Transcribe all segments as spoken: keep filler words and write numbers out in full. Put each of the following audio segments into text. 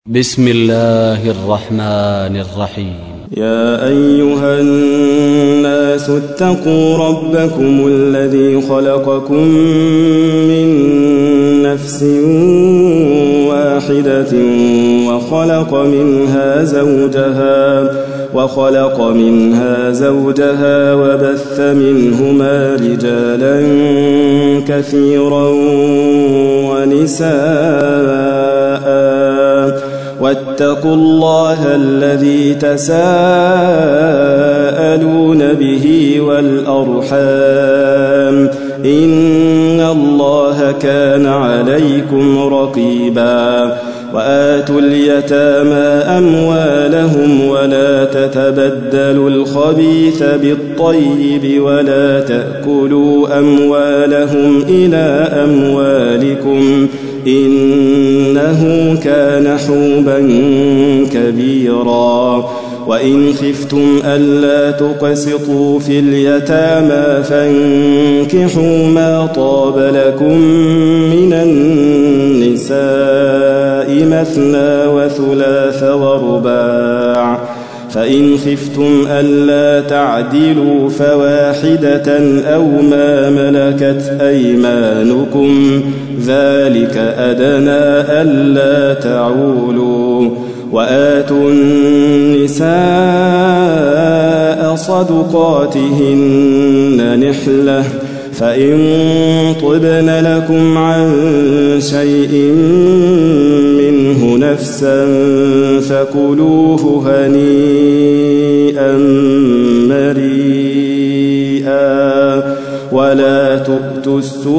بسم الله الرحمن الرحيم. يا أيها الناس اتقوا ربكم الذي خلقكم من نفس واحدة وخلق منها زوجها وخلق منها زوجها وبث منهما رجالا كثيرا ونساء واتقوا الله الذي تساءلون به والأرحام إن الله كان عليكم رقيبا وآتوا اليتامى أموالهم ولا تتبدلوا الخبيث بالطيب ولا تأكلوا أموالهم إلى أموالكم إنه كان حوبا كبيرا وإن خفتم ألا تقسطوا في اليتامى فانكحوا ما طاب لكم من النساء مثنى وثلاث ورباع فإن خفتم ألا تعدلوا فواحدة أو ما ملكت أيمانكم ذلك أدنى ألا تعولوا وآتوا النساء صدقاتهن نحلة فإن طبن لكم عن شيء منه نفسا فكلوه هنيئا مريئا ولا تؤتوا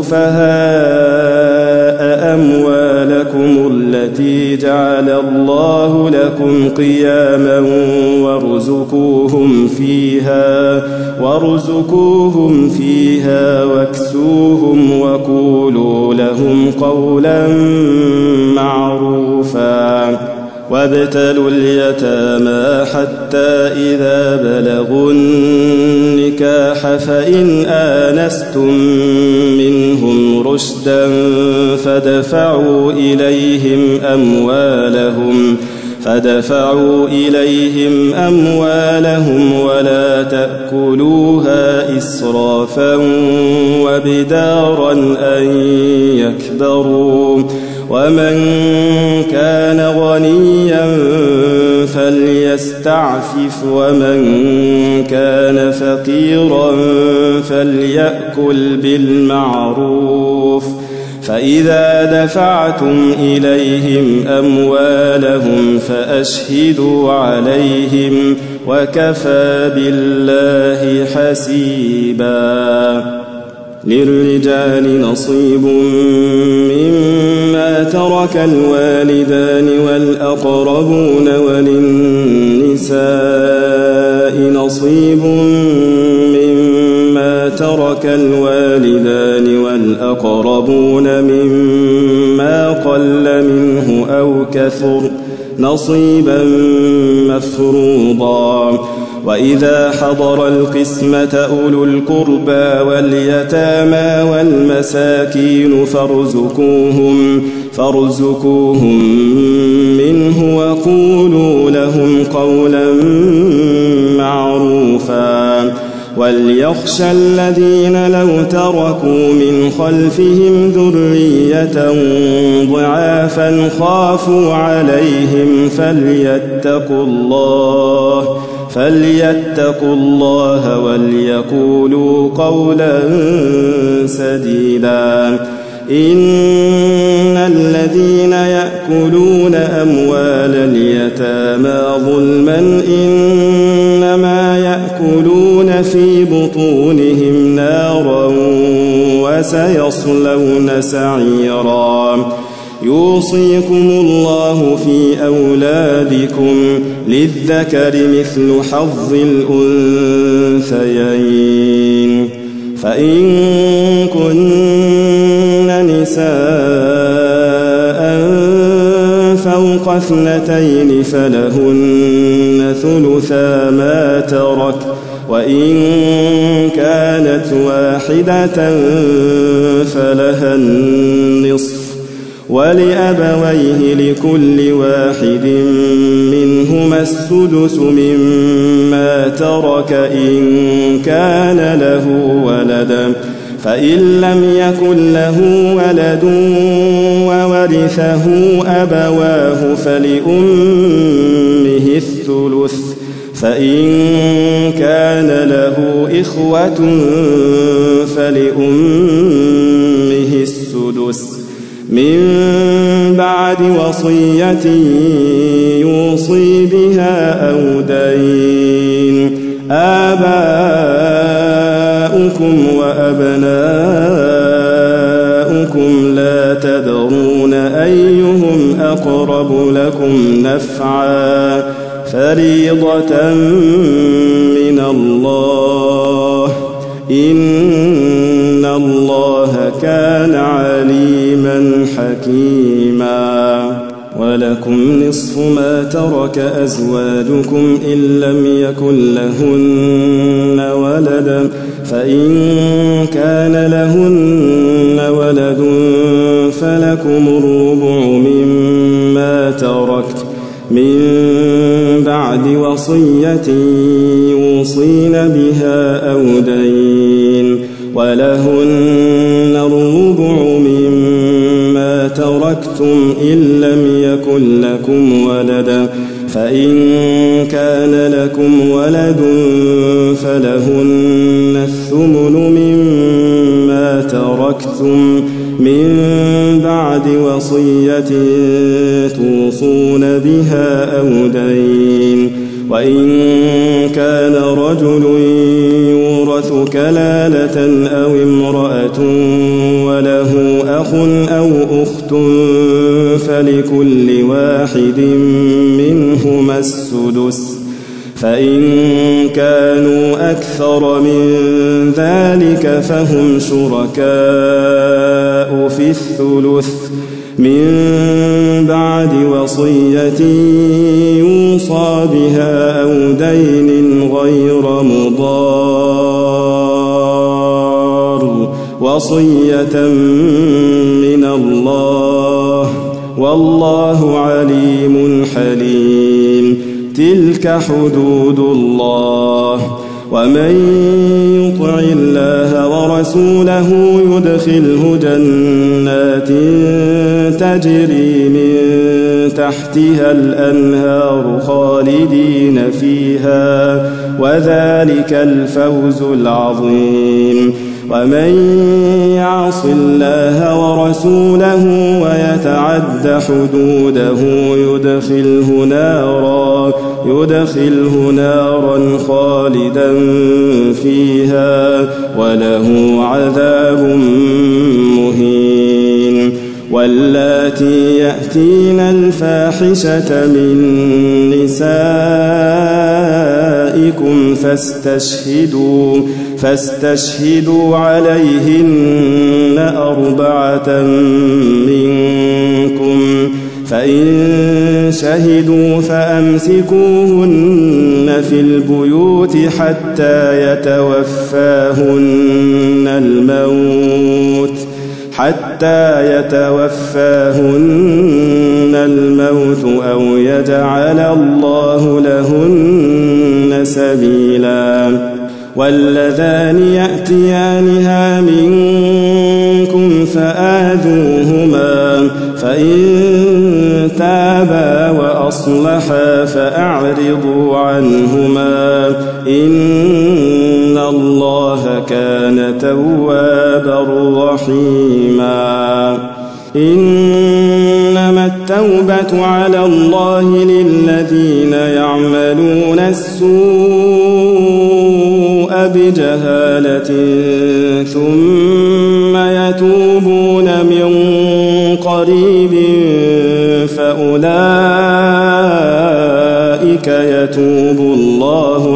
السفهاء أموالكم التي جعل الله لكم قياما وارزقوهم فيها وارزقوهم فيها واكسوهم وقولوا لهم قولا معروفا وابتلوا اليتامى حتى إذا بلغوا النكاح فإن آنستم منهم رشدا فادفعوا إليهم أموالهم فدفعوا إليهم أموالهم ولا تأكلوها إسرافا وبدارا أن يكبروا ومن كان غنيا فليستعفف ومن كان فقيرا فليأكل بالمعروف فإذا دفعتم إليهم أموالهم فأشهدوا عليهم وكفى بالله حسيبا للرجال نصيب مما ترك الوالدان والأقربون وللنساء نصيب مما ترك الوالدان والأقربون مما قل منه أو كثر نصيبا مفروضا وإذا حضر القسمة أولو القربى واليتامى والمساكين فارزقوهم فارزقوهم منه وقولوا لهم قولا معروفا وليخشى الذين لو تركوا من خلفهم ذرية ضعافا خافوا عليهم فليتقوا الله فليتقوا الله وليقولوا قولا سديدا إن الذين يأكلون أموال اليتامى ظلما إنما يأكلون في بطونهم نارا وسيصلون سعيرا يوصيكم الله في أولادكم للذكر مثل حظ الأنثيين فإن كن نساء فوق اثنتين فلهن ثلثا ما ترك وإن كانت واحدة فلها النصف ولأبويه لكل واحد منهما السدس مما ترك إن كان له ولد فإن لم يكن له ولد وورثه أبواه فلأمه الثلث فإن كان له إخوة فلأمه السدس من بعد وصية يوصي بها أو دين. آباؤكم وأبناؤكم لا تدرون أيهم أقرب لكم نفعا فريضة من الله إن الله كان عليما حكيما. ولكم نصف ما ترك أزواجكم إن لم يكن لهن ولد فإن كان لهن ولد فلكم الربع مما تركت من بعد وصية يوصين بها أو دين ولهن الربع مما تركتم إن لم يكن لكم ولد فإن كان لكم ولد فلهن الثمن مما تركتم من بعد وصية توصون بها أو دين. وإن كان رجل يورث كلالة أو امرأة وله أخ أو أخت فلكل واحد منهما السدس فإن كانوا أكثر من ذلك فهم شركاء في الثلث من بعد وصية يوصى بها أو دين غير مضار وصية من الله والله عليم حليم. تلك حدود الله ومن يطع الله ورسوله يدخله جنات تجري من تحتها الأنهار خالدين فيها وذلك الفوز العظيم. ومن يعص الله ورسوله ويتعد حدوده يدخله نارا يدخله نارا خالدا فيها وله عذاب مهين. واللاتي يأتين الفاحشة من نسائكم فاستشهدوا فاستشهدوا عليهن أربعة منكم فإن شهدوا فأمسكوهن في البيوت حتى يتوفاهن الموت حتى يتوفاهن الموت أو يجعل الله لهن سبيلا. واللذان يأتيانها منكم فآذوهما فإن تابا وأصلحا فأعرضوا عنهما إن الله كان توابا رحيما. إنما التوبة على الله للذين يعملون السوء بجهالة ثم يتوبون من قريب فأولئك يتوب الله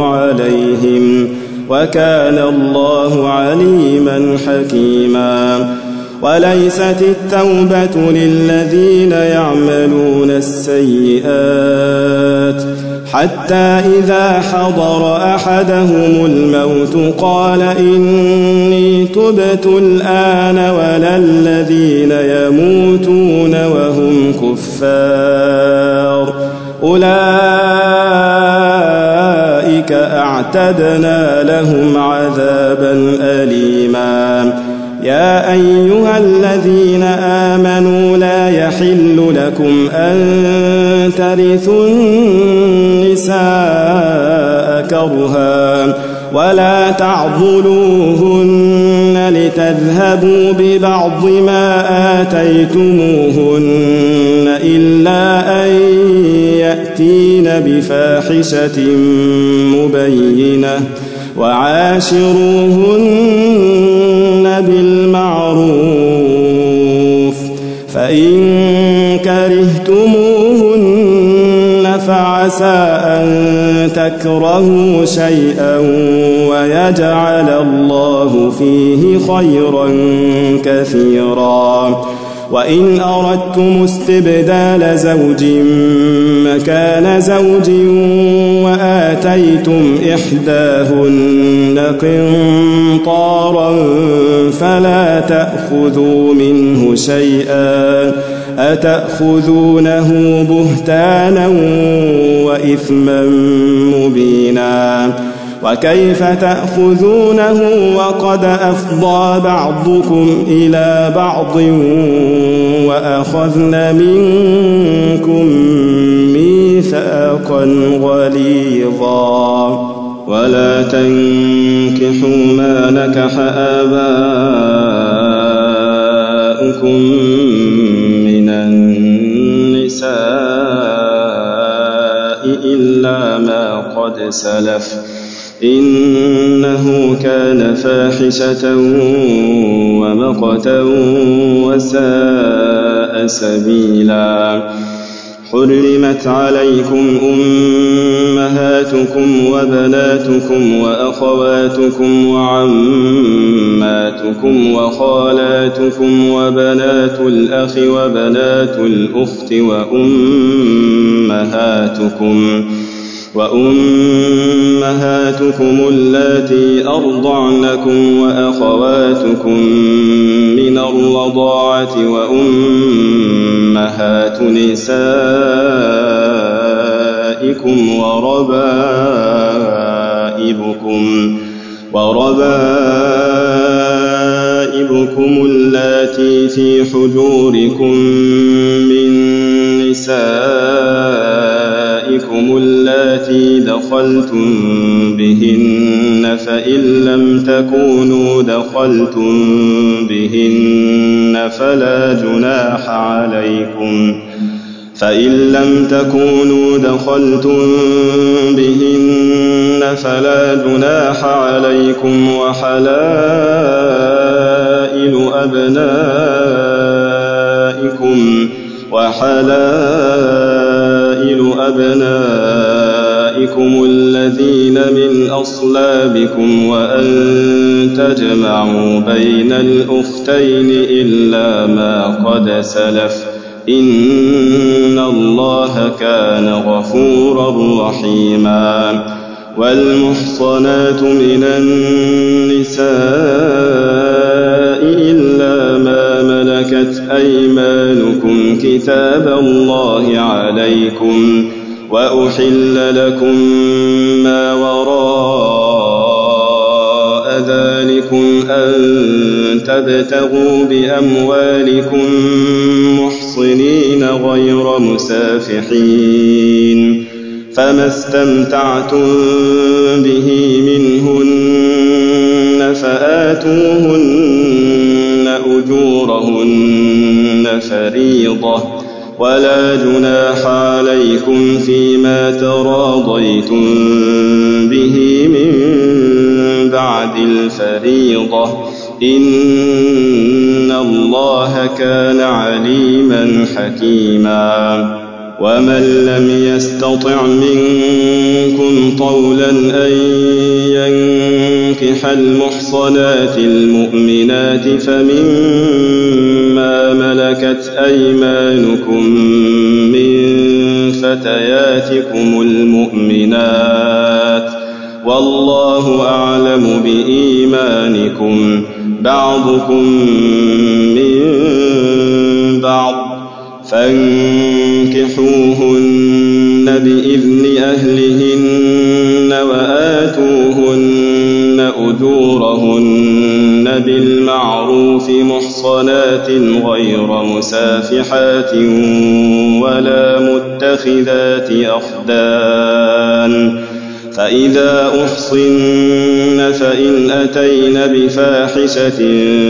عليهم وكان الله عليما حكيما. وليست التوبة للذين يعملون السيئات حتى إذا حضر أحدهم الموت قال إني تبت الآن ولا الذين يموتون وهم كفار أولئك أعتدنا لهم عذابا أليما. يا أيها الذين آمنوا لا يحل لكم أن ترثوا النساء كرها ولا تعضلوهن لتذهبوا ببعض ما آتيتموهن إلا أن يأتين بفاحشة مبينة وعاشروهن بالمعروف فإن كرهتموهن فعسى أن تكرهوا شيئا ويجعل الله فيه خيرا كثيرا. وإن أردتم استبدال زوج مكان زوج وآتيتم إحداهن قنطارا فلا تأخذوا منه شيئا أتأخذونه بهتانا وإثما مبينا. وكيف تأخذونه وقد أفضى بعضكم إلى بعض وأخذن منكم ميثاقا غليظا. ولا تنكحوا ما نكح آباؤكم من النساء إلا ما قد سلف إنه كان فاحشة ومقتا وساء سبيلا. حرمت عليكم أمهاتكم وبناتكم وأخواتكم وعماتكم وخالاتكم وبنات الأخ وبنات الأخت وأمهاتكم وأمهاتكم اللاتي أرضعنكم وأخواتكم من الرضاعة وأمهات نسائكم وربائبكم وربائبكم اللاتي في حجوركم من نسائكم اللاتي دخلتم بهن فإن لم تكونوا دخلتم بهن فلا جناح عليكم فإن لم تكونوا دخلتم بهن فلا جناح عليكم وحلائل أبنائكم وحلائل أبنائكم الذين من أصلابكم وأن تجمعوا بين الأختين إلا ما قد سلف إن الله كان غفورا رحيما. والمحصنات من النساء إلا ما ملكت أيمانكم كتاب الله عليكم وأحل لكم ما وراء ذلكم أن تبتغوا بأموالكم محصنين غير مسافحين فما استمتعتم به منهن فآتوهن أجورهن فريضة ولا جناح عليكم فيما تراضيتم به من بعد الفريضة إن الله كان عليما حكيما. ومن لم يستطع منكم طولا أن ينكح المحصنات المؤمنات فمما ملكت أيمانكم من فتياتكم المؤمنات والله أعلم بإيمانكم بعضكم من بعض فانكحوهن بإذن أهلهن وآتوهن أجورهن بالمعروف محصنات غير مسافحات ولا متخذات أخدان فإذا أحصن فإن أتين بفاحشة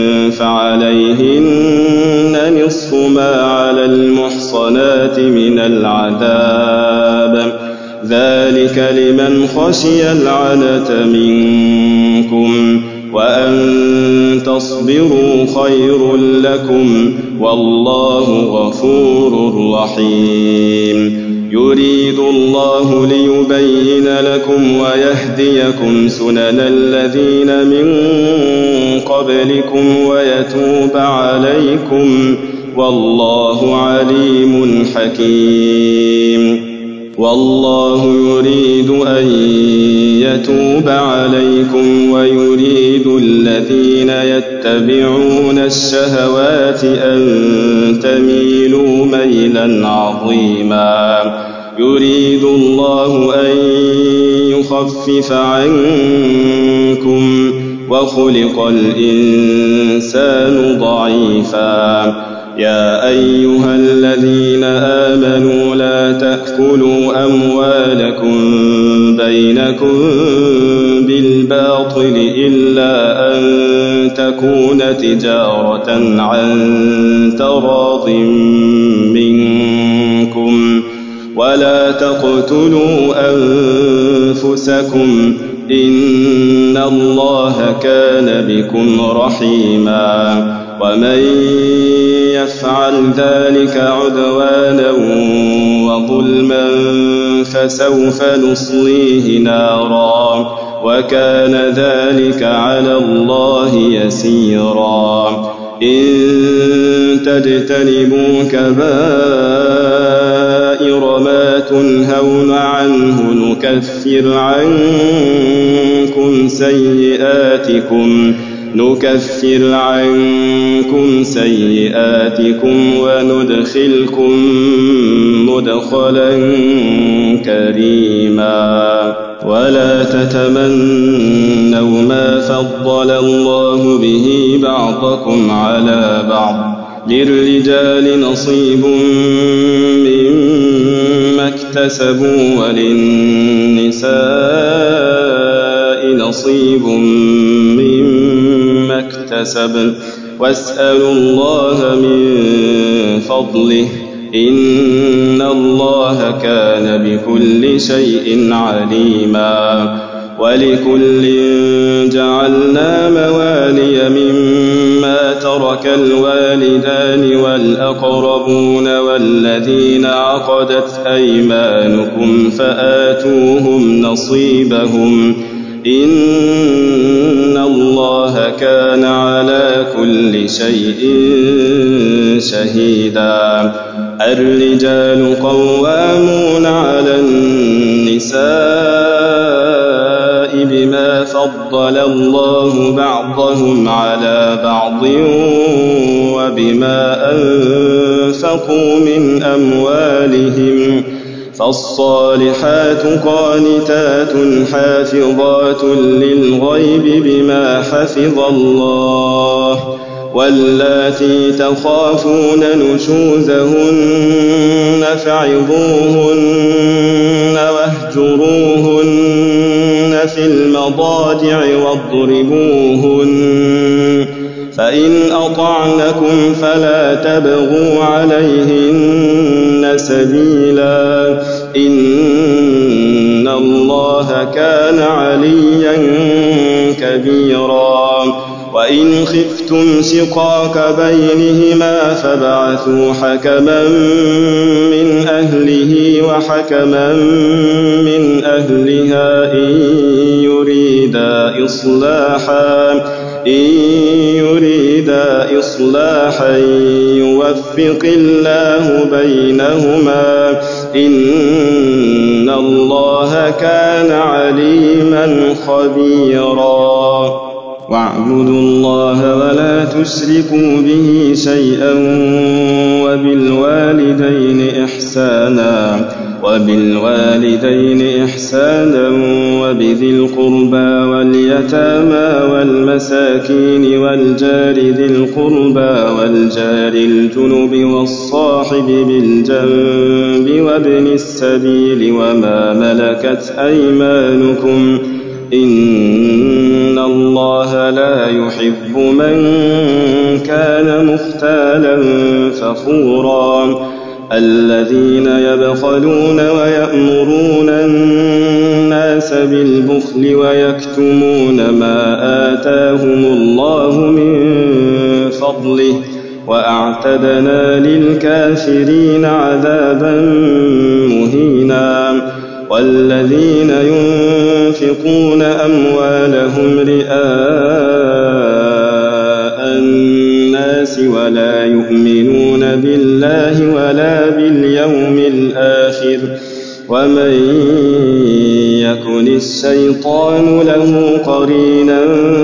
فعليهن نصف ما على المحصنات من العذاب ذلك لمن خشي العنة منكم وأن تصبروا خير لكم والله غفور رحيم يريد الله ليبين لكم ويهديكم سنن الذين من قبلكم ويتوب عليكم والله عليم حكيم والله يريد أن يتوب عليكم ويريد الذين يتبعون الشهوات أن تميلوا ميلا عظيما يريد الله أن يخفف عنكم وخلق الإنسان ضعيفا يا أيها الذين آمنوا لا تأكلوا أموالكم بينكم بالباطل إلا أن تكون تجارة عن تراض منكم ولا تقتلوا أنفسكم إن الله كان بكم رحيما ومن يفعل ذلك عدوانا وظلما فسوف نصليه نارا وكان ذلك على الله يسيرا إن تجتنبوا كبائر ما تنهون عنه نكفر عنكم سيئاتكم نكفر عنكم سيئاتكم وندخلكم مدخلا كريما ولا تتمنوا ما فضل الله به بعضكم على بعض للرجال نصيب مما اكتسبوا وللنساء نصيب مما اكتسبن واسألوا الله من فضله إن الله كان بكل شيء عليما ولكل جعلنا موالي مما ترك الوالدان والأقربون والذين عقدت أيمانكم فآتوهم نصيبهم إن الله كان على كل شيء شهيدا الرجال قوامون على النساء بما فضل الله بعضهم على بعض وبما أنفقوا من أموالهم فالصالحات قانتات حافظات للغيب بما حفظ الله واللاتي تخافون نشوزهن فعظوهن واهجروهن في المضاجع واضربوهن فإن أطعنكم فلا تبغوا عليهن سبيلا إن الله كان عليا كبيرا وإن خفتم خفتم شقاق بينهما فابعثوا حكما من أهله وحكما من أهلها إن يريدا إصلاحا إن يريدا إصلاحا يوفق الله بينهما إن الله كان عليما خبيرا. واعبدوا الله ولا تشركوا به شيئا وبالوالدين إحسانا وبالوالدين إحسانا وبذي القربى واليتامى والمساكين والجار ذي القربى والجار الجنب والصاحب بالجنب وابن السبيل وما ملكت أيمانكم إن الله لا يحب من كان مختالا فخورا. الذين يبخلون ويأمرون الناس بالبخل ويكتمون ما آتاهم الله من فضله وأعتدنا للكافرين عذابا مهينا. والذين ينفقون أموالهم رئاء الناس ولا يؤمنون بالله ولا باليوم الآخر ومن يكن الشيطان له قرينا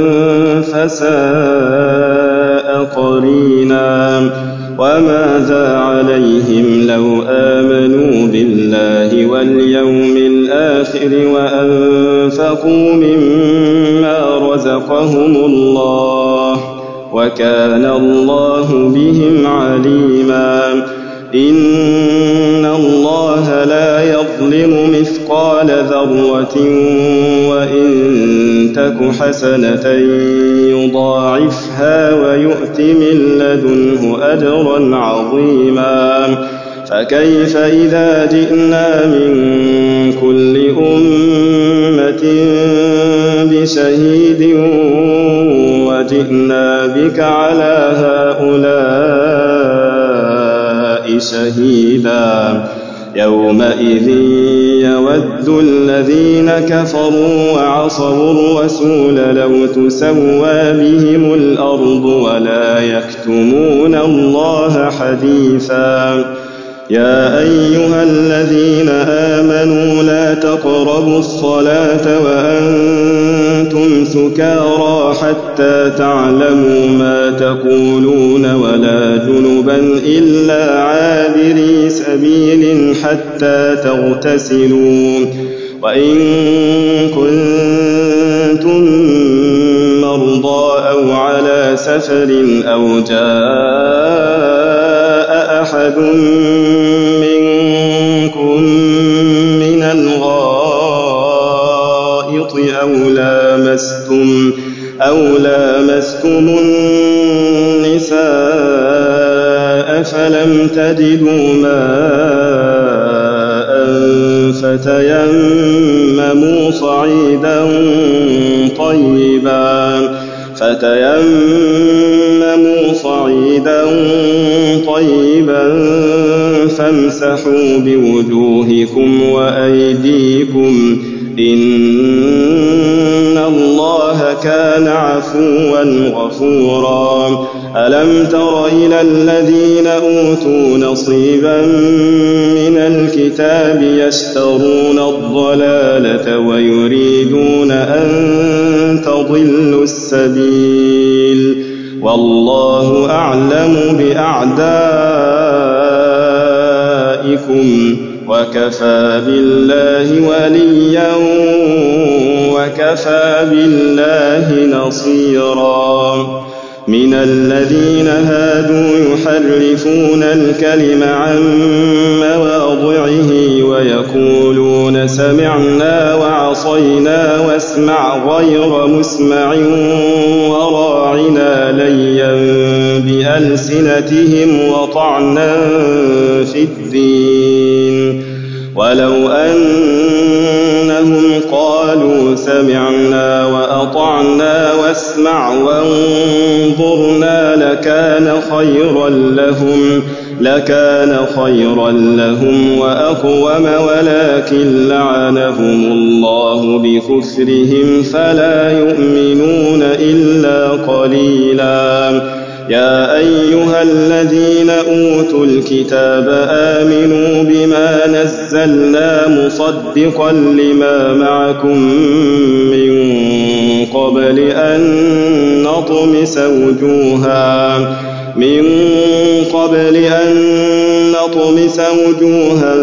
فساء قرينا. وماذا عليهم لو آمنوا بالله واليوم الآخر وأنفقوا مما رزقهم الله وكان الله بهم عليما. إن الله لا يظلم مثقال ذرة وإن تك حسنة يضاعفها ويؤت من لدنه أجرا عظيما. فكيف إذا جئنا من كل أمة بشهيد وجئنا بك على هؤلاء شهيدا. يومئذ يود الذين كفروا وعصوا الرسول لو تسوى بهم الأرض ولا يكتمون الله حديثا. يا أيها الذين آمنوا لا تقربوا الصلاة وأنتم سكارى حتى تعلموا ما تقولون ولا جنبا إلا عابري سبيل حتى تغتسلوا وإن كنتم مرضى أو على سفر أو جاء أحد منكم من الغائط أو لامستم أو لامستم النساء فلم تجدوا ماء فتيمموا صعيدا طيبا فتيمموا صعيدا طيبا فامسحوا بوجوهكم وأيديكم إن الله كان عفوا غفورا. ألم تر إلى الذين أوتوا نصيبا من الكتاب يشترون الضلالة ويريدون أن تضلوا السبيل والله أعلم بأعدائكم وكفى بالله وليا وكفى بالله نصيرا. من الذين هادوا يحرفون الكلم عن مواضعه ويقولون سمعنا وعصينا واسمع غير مسمع وراعنا ليا بألسنتهم وطعنا في الدين ولو أنهم إنهم قالوا سمعنا وأطعنا واسمع وانظرنا لكان خيرا لهم لكان خيرا لهم وأقوم ولكن لعنهم الله بكفرهم فلا يؤمنون إلا قليلا. يا أيها الذين أوتوا الكتاب آمنوا بما نزلنا مصدقا لما معكم من قبل أن نطمس وجوها من قبل أن نطمس وجوها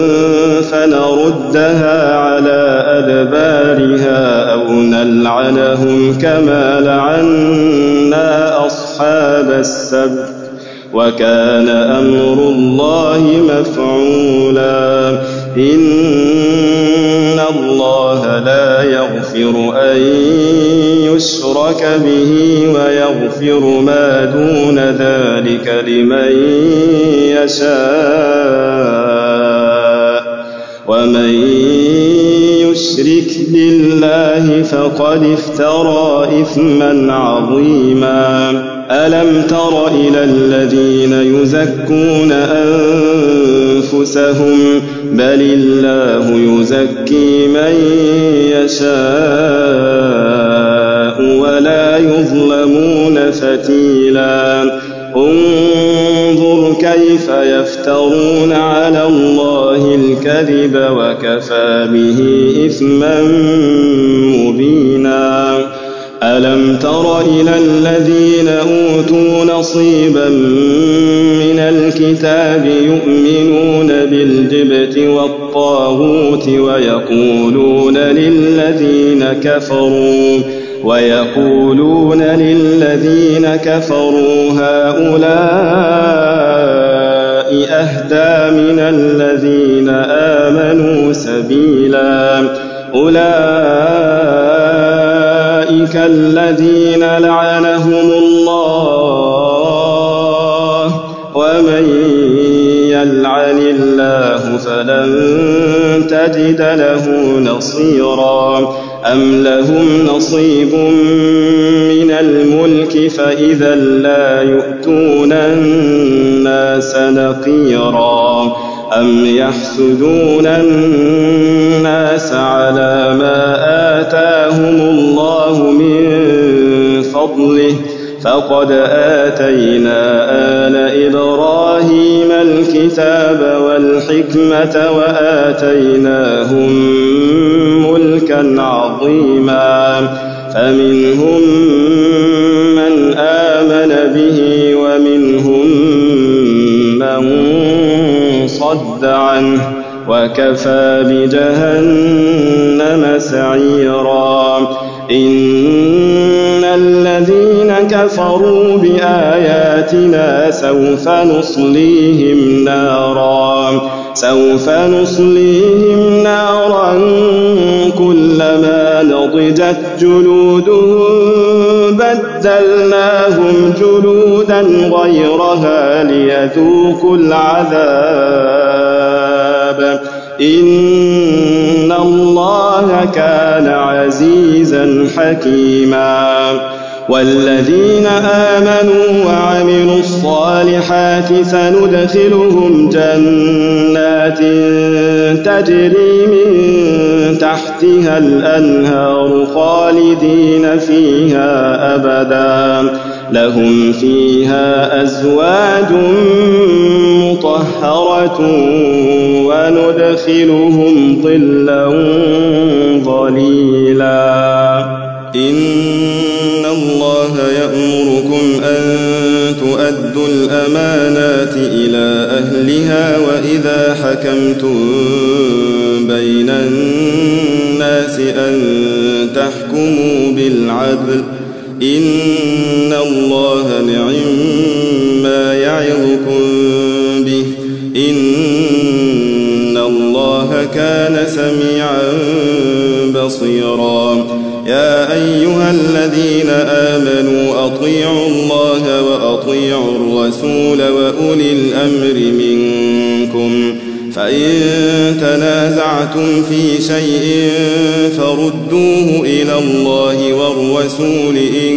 فنردها على أدبارها أو نلعنهم كما لعنا أصحاب السبت وكان أمر الله مفعولا. إن الله لا يغفر أن يشرك به ويغفر ما دون ذلك لمن يشاء ومن يشرك بالله فقد افترى إثما عظيما. ألم تر إلى الذين يزكون أنفسهم بل الله يزكي من يشاء ولا يظلمون فتيلا. انظر كيف يفترون على الله الكذب وكفى به إثما مبينا. ألم تر إلى الذين أوتوا نصيبا من الكتاب يؤمنون بالجبت والطاغوت ويقولون للذين كفروا ويقولون للذين كفروا هؤلاء أهدى من الذين آمنوا سبيلا. أولئك الذين لعنهم الله ومن يلعن الله فلن تجد له نصيرا. أم لهم نصيب من الملك فإذا لا يؤتون الناس نقيرا. أم يحسدون الناس على ما آتاهم الله من فضله فقد آتينا آل إبراهيم الكتاب والحكمة وآتيناهم ملكا عظيما. فمنهم من آمن به ومنهم من صد عنه وكفى بجهنم سعيرا. إن الذين كفروا بآياتنا سوف نصليهم نارا سوف نصليهم نارا كلما نضجت جلودهم بدلناهم جلودا غيرها ليذوقوا العذاب إن الله كان عزيزا حكيما. والذين آمنوا وعملوا الصالحات سندخلهم جنات تجري من تحتها الأنهار خالدين فيها أبدا لهم فيها أزواج مطهرة وندخلهم ظلا ظليلا. إن الله يأمركم أن تؤدوا الأمانات إلى أهلها وإذا حكمتم بين الناس أن تحكموا بالعدل إن الله نعما يعظكم به إن الله كان سميعا بصيرا. يا أيها الذين آمنوا أطيعوا الله وأطيعوا الرسول وأولي الأمر منكم فإن تنازعتم في شيء فردوه إلى الله والرسول إن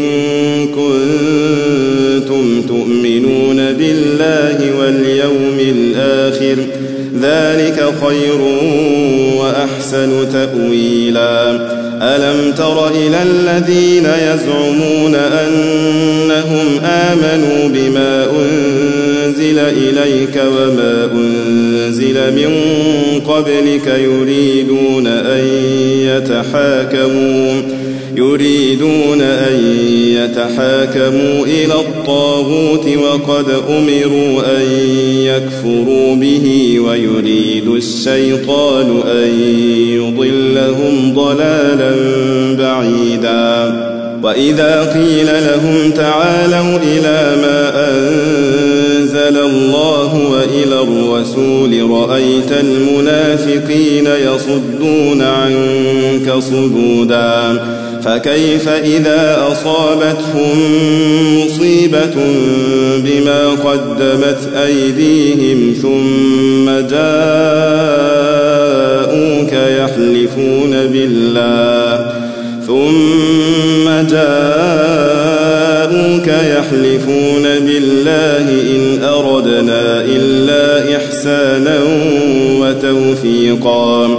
كنتم تؤمنون بالله واليوم الآخر ذلك خير وأحسن تأويلا. ألم تر إلى الذين يزعمون أنهم آمنوا بما أنزل إليك وما أنزل من قبلك يريدون أن يتحاكموا يريدون أن يتحاكموا إلى الطاغوت وقد أمروا أن يكفروا به ويريد الشيطان أن يضلهم ضلالا بعيدا. وإذا قيل لهم تعالوا إلى ما أنزل الله وإلى الرسول رأيت المنافقين يصدون عنك صدودا. فكيف إذا أصابتهم مصيبة بما قدمت أيديهم ثم جاءوك يحلفون بالله ثم جاءوك يحلفون بالله إن أردنا إلا إحسانا وتوفيقا.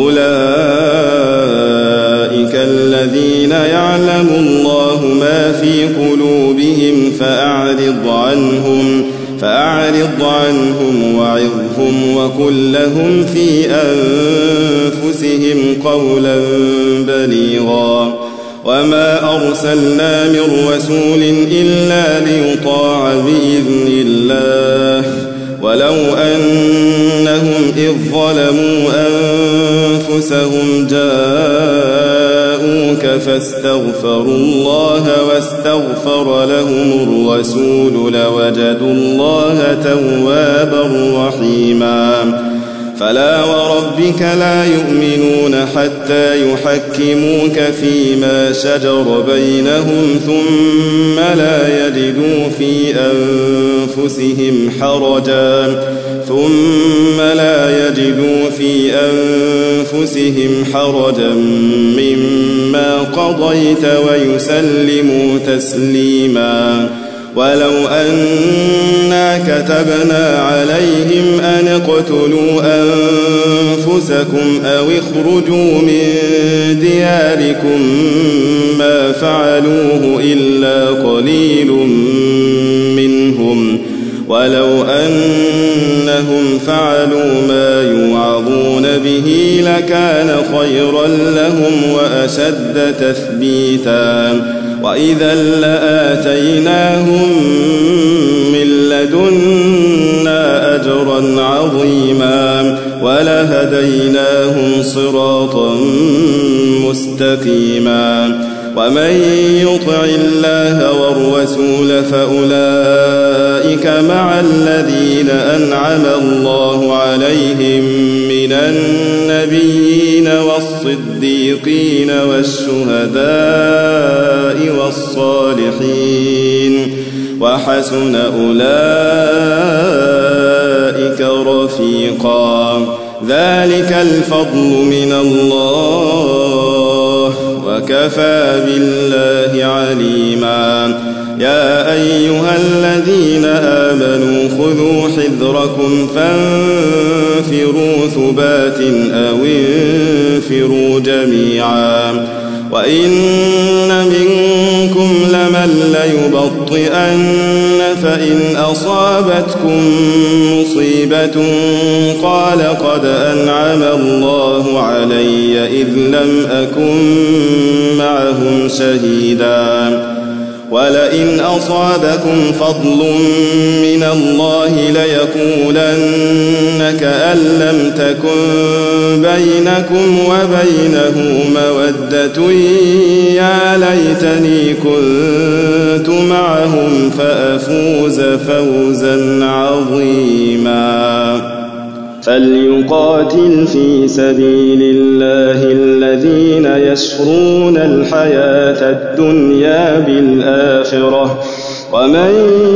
أولئك الذين يعلم الله ما في قلوبهم فأعرض عنهم فأعرض عنهم وعظهم وقل لهم في أنفسهم قولا بليغا. وما أرسلنا من رسول إلا ليطاع بإذن الله ولو أنهم إذ ظلموا أنفسهم جاءوك فاستغفروا الله واستغفر لهم الرسول لوجدوا الله توابا رحيما. فلا وربك لا يؤمنون حتى يحكموك فيما شجر بينهم ثم لا يجدوا في أنفسهم حرجا ثم لا يجدوا في أنفسهم حرجا مما قضيت ويسلموا تسليما. ولو أنا كتبنا عليهم أن اقتلوا أنفسكم أو اخرجوا من دياركم ما فعلوه إلا قليل منهم ولو أنهم فعلوا ما يوعظون به لكان خيرا لهم وأشد تثبيتا. وإذا لآتيناهم من لدنا أجرا عظيما ولهديناهم صراطا مستقيما. ومن يطع الله والرسول فأولئك مع الذين أنعم الله عليهم من النبيين والصديقين والشهداء والصالحين وحسن أولئك رفيقا. ذلك الفضل من الله وكفى بالله عليما. يا أيها الذين آمنوا خذوا حذركم فانفروا ثبات أو انفروا جميعا. وإن منكم لمن ليبطئن فإن أصابتكم مصيبة قال قد أنعم الله علي إذ لم أكن معهم شهيدا. ولئن أصابكم فضل من الله ليقولن كأن لم تكن بينكم وبينه مودة يا ليتني كنت معهم فأفوز فوزا عظيما. فليقاتل في سبيل الله الذين يشرون الحياة الدنيا بالآخرة ومن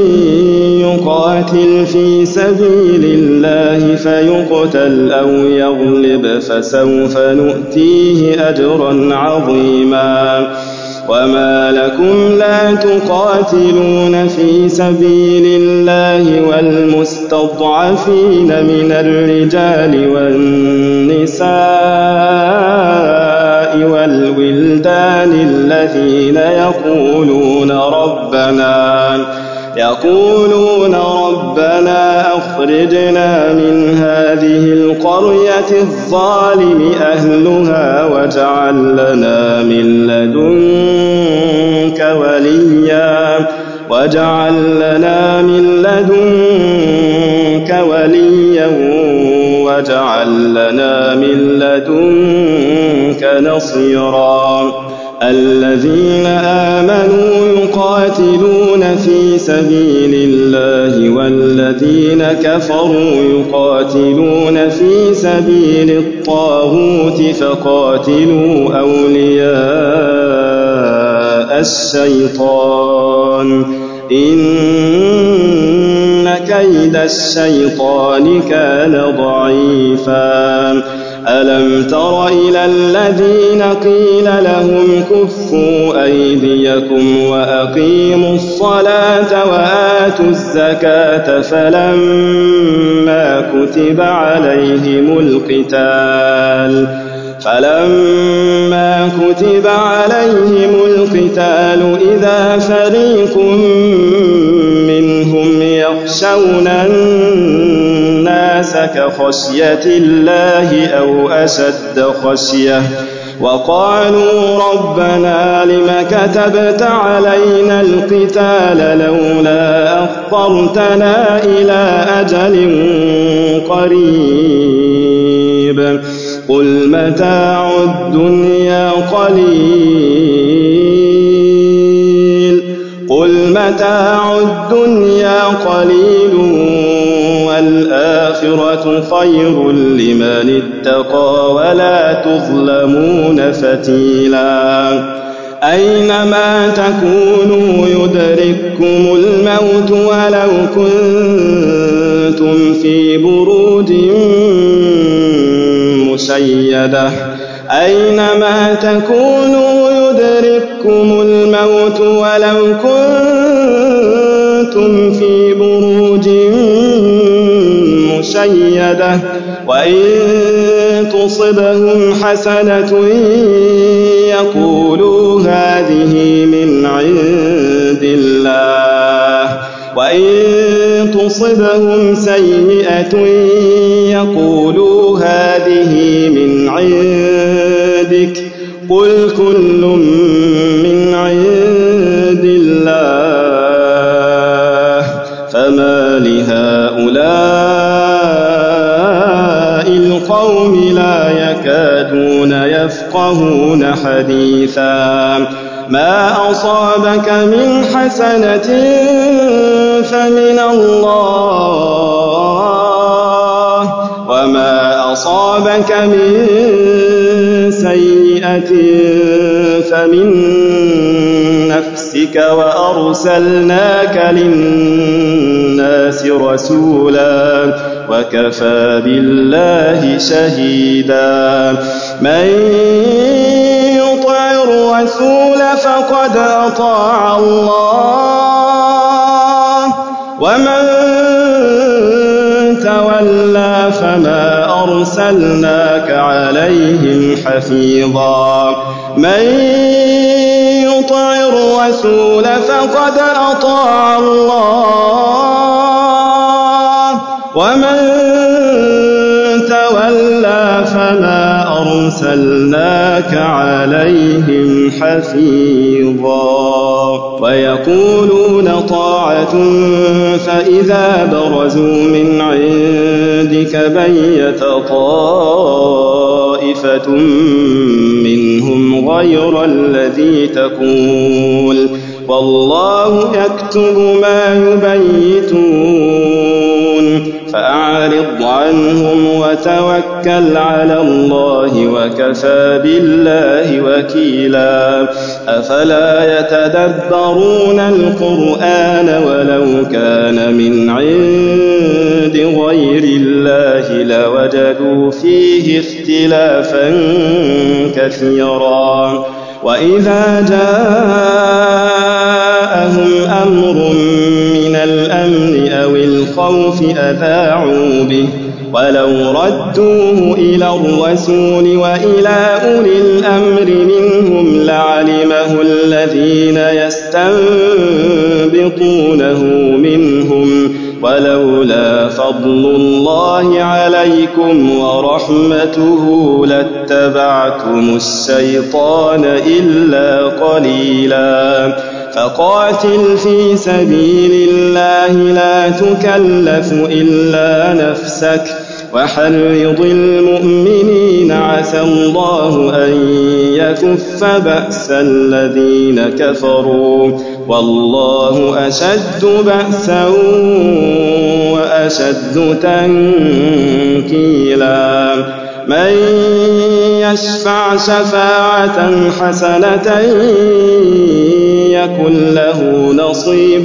يقاتل في سبيل الله فيقتل أو يغلب فسوف نؤتيه أجرا عظيما وما لكم لا تقاتلون في سبيل الله والمستضعفين من الرجال والنساء والولدان الذين يقولون ربنا يقولون ربنا أخرجنا من هذه القرية الظالم أهلها واجعل لنا من لدنك وليا واجعل لنا من لدنك وليا واجعل لنا من لدنك نصيرا الذين آمنوا يقاتلون في سبيل الله والذين كفروا يقاتلون في سبيل الطاغوت فقاتلوا أولياء الشيطان إن كيد الشيطان كان ضعيفا ألم تر إلى الذين قيل لهم كفوا أيديكم وأقيموا الصلاة وآتوا الزكاة فلما كتب عليهم القتال فلما كتب عليهم القتال إذا فريق منهم يخشون الناس كخشية الله أو أشد خشية وقالوا ربنا لم كتبت علينا القتال لولا أخرتنا إلى أجل قريب قل متاع الدنيا قليل قل متاع الدنيا قليل والآخرة خير لمن اتقى ولا تظلمون فتيلا أينما تكونوا يدرككم الموت ولو كنتم في بروج مشيدة أينما تكونوا يدرككم الموت ولو كنتم في بروج مشيدة وإن تصبهم حسنة يقولوا هذه من عند الله وإن تصبهم سيئة يقولوا هذه من عندك قل كل من عند الله فما لهؤلاء القوم لا يكادون يفقهون حديثا ما أصابك من حسنة فمن الله وما أصابك من سيئة فمن نفسك وأرسلناك للناس رسولا وكفى بالله شهيدا من يطع الرسول فقد أطاع الله ومن تولى فما أرسلناك عليهم حفيظا من يطع الرسول فقد أطاع الله ومن تولى فما أرسلناك عليهم حفيظا ويقولون طاعة فإذا برزوا من عندك بيت طائفة منهم غير الذي تقول والله يكتب ما يبيتون فأعرض عنهم وتوكل على الله وكفى بالله وكيلا أفلا يتدبرون القرآن ولو كان من عند غير الله لوجدوا فيه اختلافا كثيرا وإذا جاءهم أمر من الأمن أو الخوف أذاعوا به ولو ردوه إلى الرسول وإلى أولي الأمر منهم لعلمه الذين يستنبطونه منهم ولولا فضل الله عليكم ورحمته لاتبعتم الشيطان إلا قليلا فقاتل في سبيل الله لا تكلف إلا نفسك وحرض المؤمنين عسى الله أن يكف بأس الذين كفروا والله أشد بأسا وأشد تنكيلا من يشفع شفاعة حسنة يكن له نصيب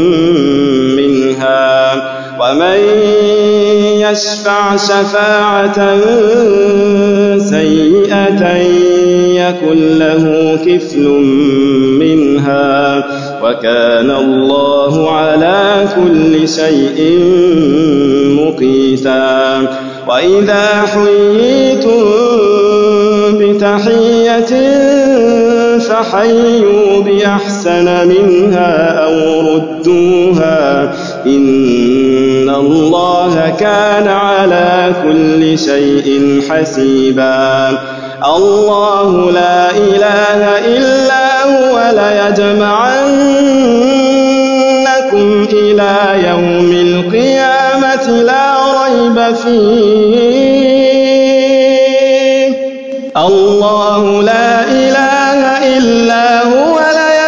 منها ومن يشفع شفاعة سيئة يكن له كفل منها وكان الله على كل شيء مقيتا وإذا حييتم بتحية فحيوا بأحسن منها أو ردوها إن الله كان على كل شيء حسيبا الله لا إله إلا هو ليجمعنكم إلى يوم القيامة لا ريب فيه الله لا إله إلا هو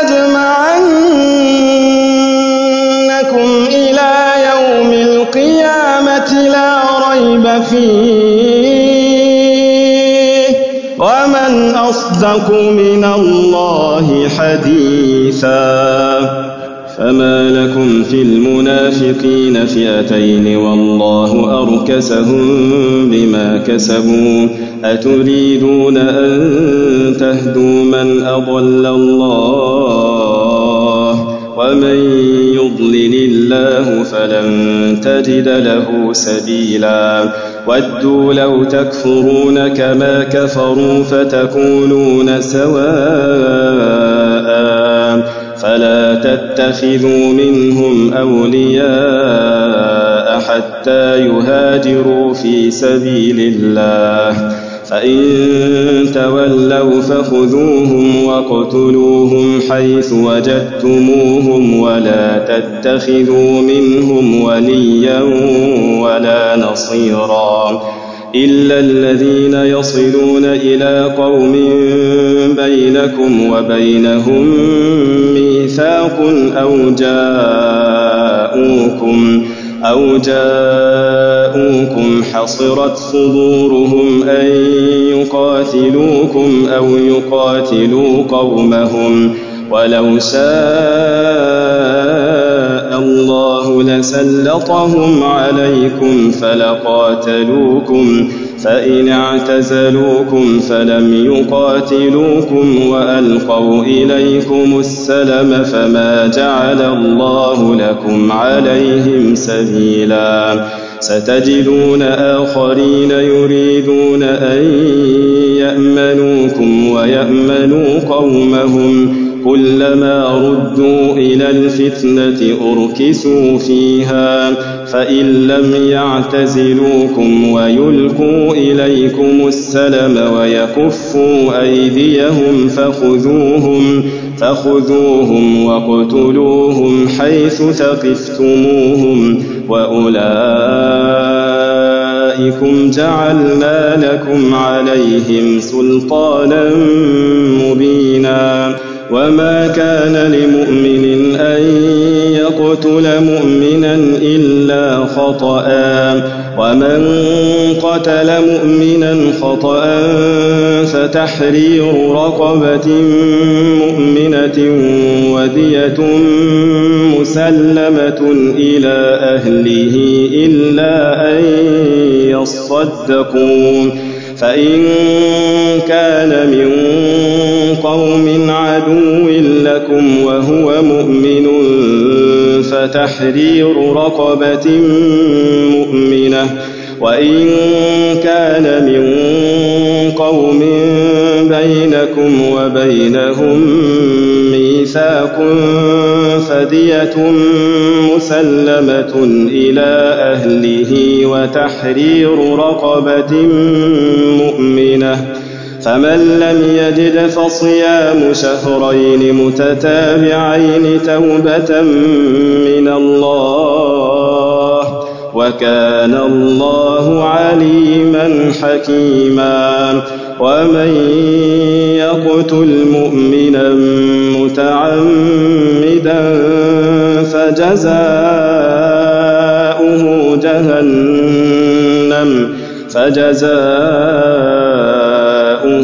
ليجمعنكم إلى يوم القيامة لا ريب فيه ومن أصدق من الله حديثا فما لكم في المنافقين فئتين والله أركسهم بما كسبوا أتريدون أن تهدوا من أضل الله ومن يضلل الله فلن تجد له سبيلا ودوا لو تكفرون كما كفروا فتكونون سواء فلا تتخذوا منهم أولياء حتى يهاجروا في سبيل الله فإن تولوا فخذوهم واقتلوهم حيث وجدتموهم ولا تتخذوا منهم وليا ولا نصيرا إلا الذين يصلون إلى قوم بينكم وبينهم ميثاق أو جاءوكم أو جاءوكم حصرت صدورهم أن يقاتلوكم أو يقاتلوا قومهم ولو شاء الله لسلطهم عليكم فلقاتلوكم فإن اعتزلوكم فلم يقاتلوكم وألقوا إليكم السلم فما جعل الله لكم عليهم سبيلا ستجدون آخرين يريدون أن يأمنوكم ويأمنوا قومهم كلما ردوا إلى الفتنة أركسوا فيها فإن لم يعتزلوكم ويلقوا إليكم السلم ويكفوا أيديهم فخذوهم فخذوهم واقتلوهم حيث ثقفتموهم وأولئكم جعلنا لكم عليهم سلطانا مبينا وما كان لمؤمن أن يقتل يقتل مؤمنا إلا خطأ ومن قتل مؤمنا خطأ فتحرير رقبة مؤمنة ودية مسلمة إلى أهله إلا أن يصدقوا فإن كان من قوم عدو لكم وهو مؤمن فتحرير رقبة مؤمنة وإن كان من قوم بينكم وبينهم ميثاق فدية مسلمة إلى أهله وتحرير رقبة مؤمنة فمن لم يجد فصيام شهرين متتابعين توبة من الله وكان الله عليما حكيما ومن يقتل مؤمنا متعمدا فجزاؤه جهنم فجزاؤه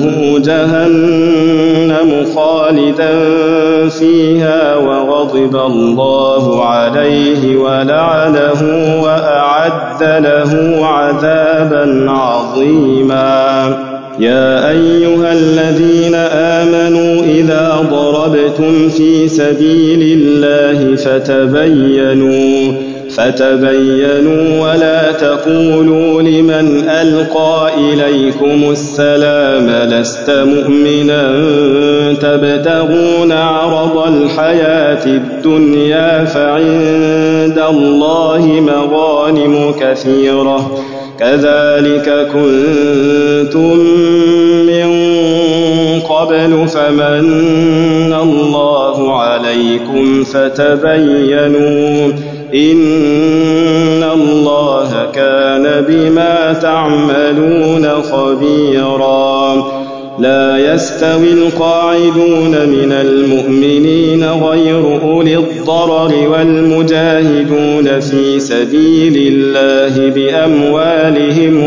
جهنم خالدا فيها وغضب الله عليه ولعنه وأعد له عذابا عظيما يا أيها الذين آمنوا إذا ضربتم في سبيل الله فتبينوا فتبينوا ولا تقولوا لمن ألقى إليكم السلام لست مؤمنا تبتغون عرض الحياة الدنيا فعند الله مغانم كثيرة كذلك كنتم من قبل فمن الله عليكم فتبينوا إن الله كان بما تعملون خبيرا لا يستوي القاعدون من المؤمنين غير أولي الضرر والمجاهدون في سبيل الله بأموالهم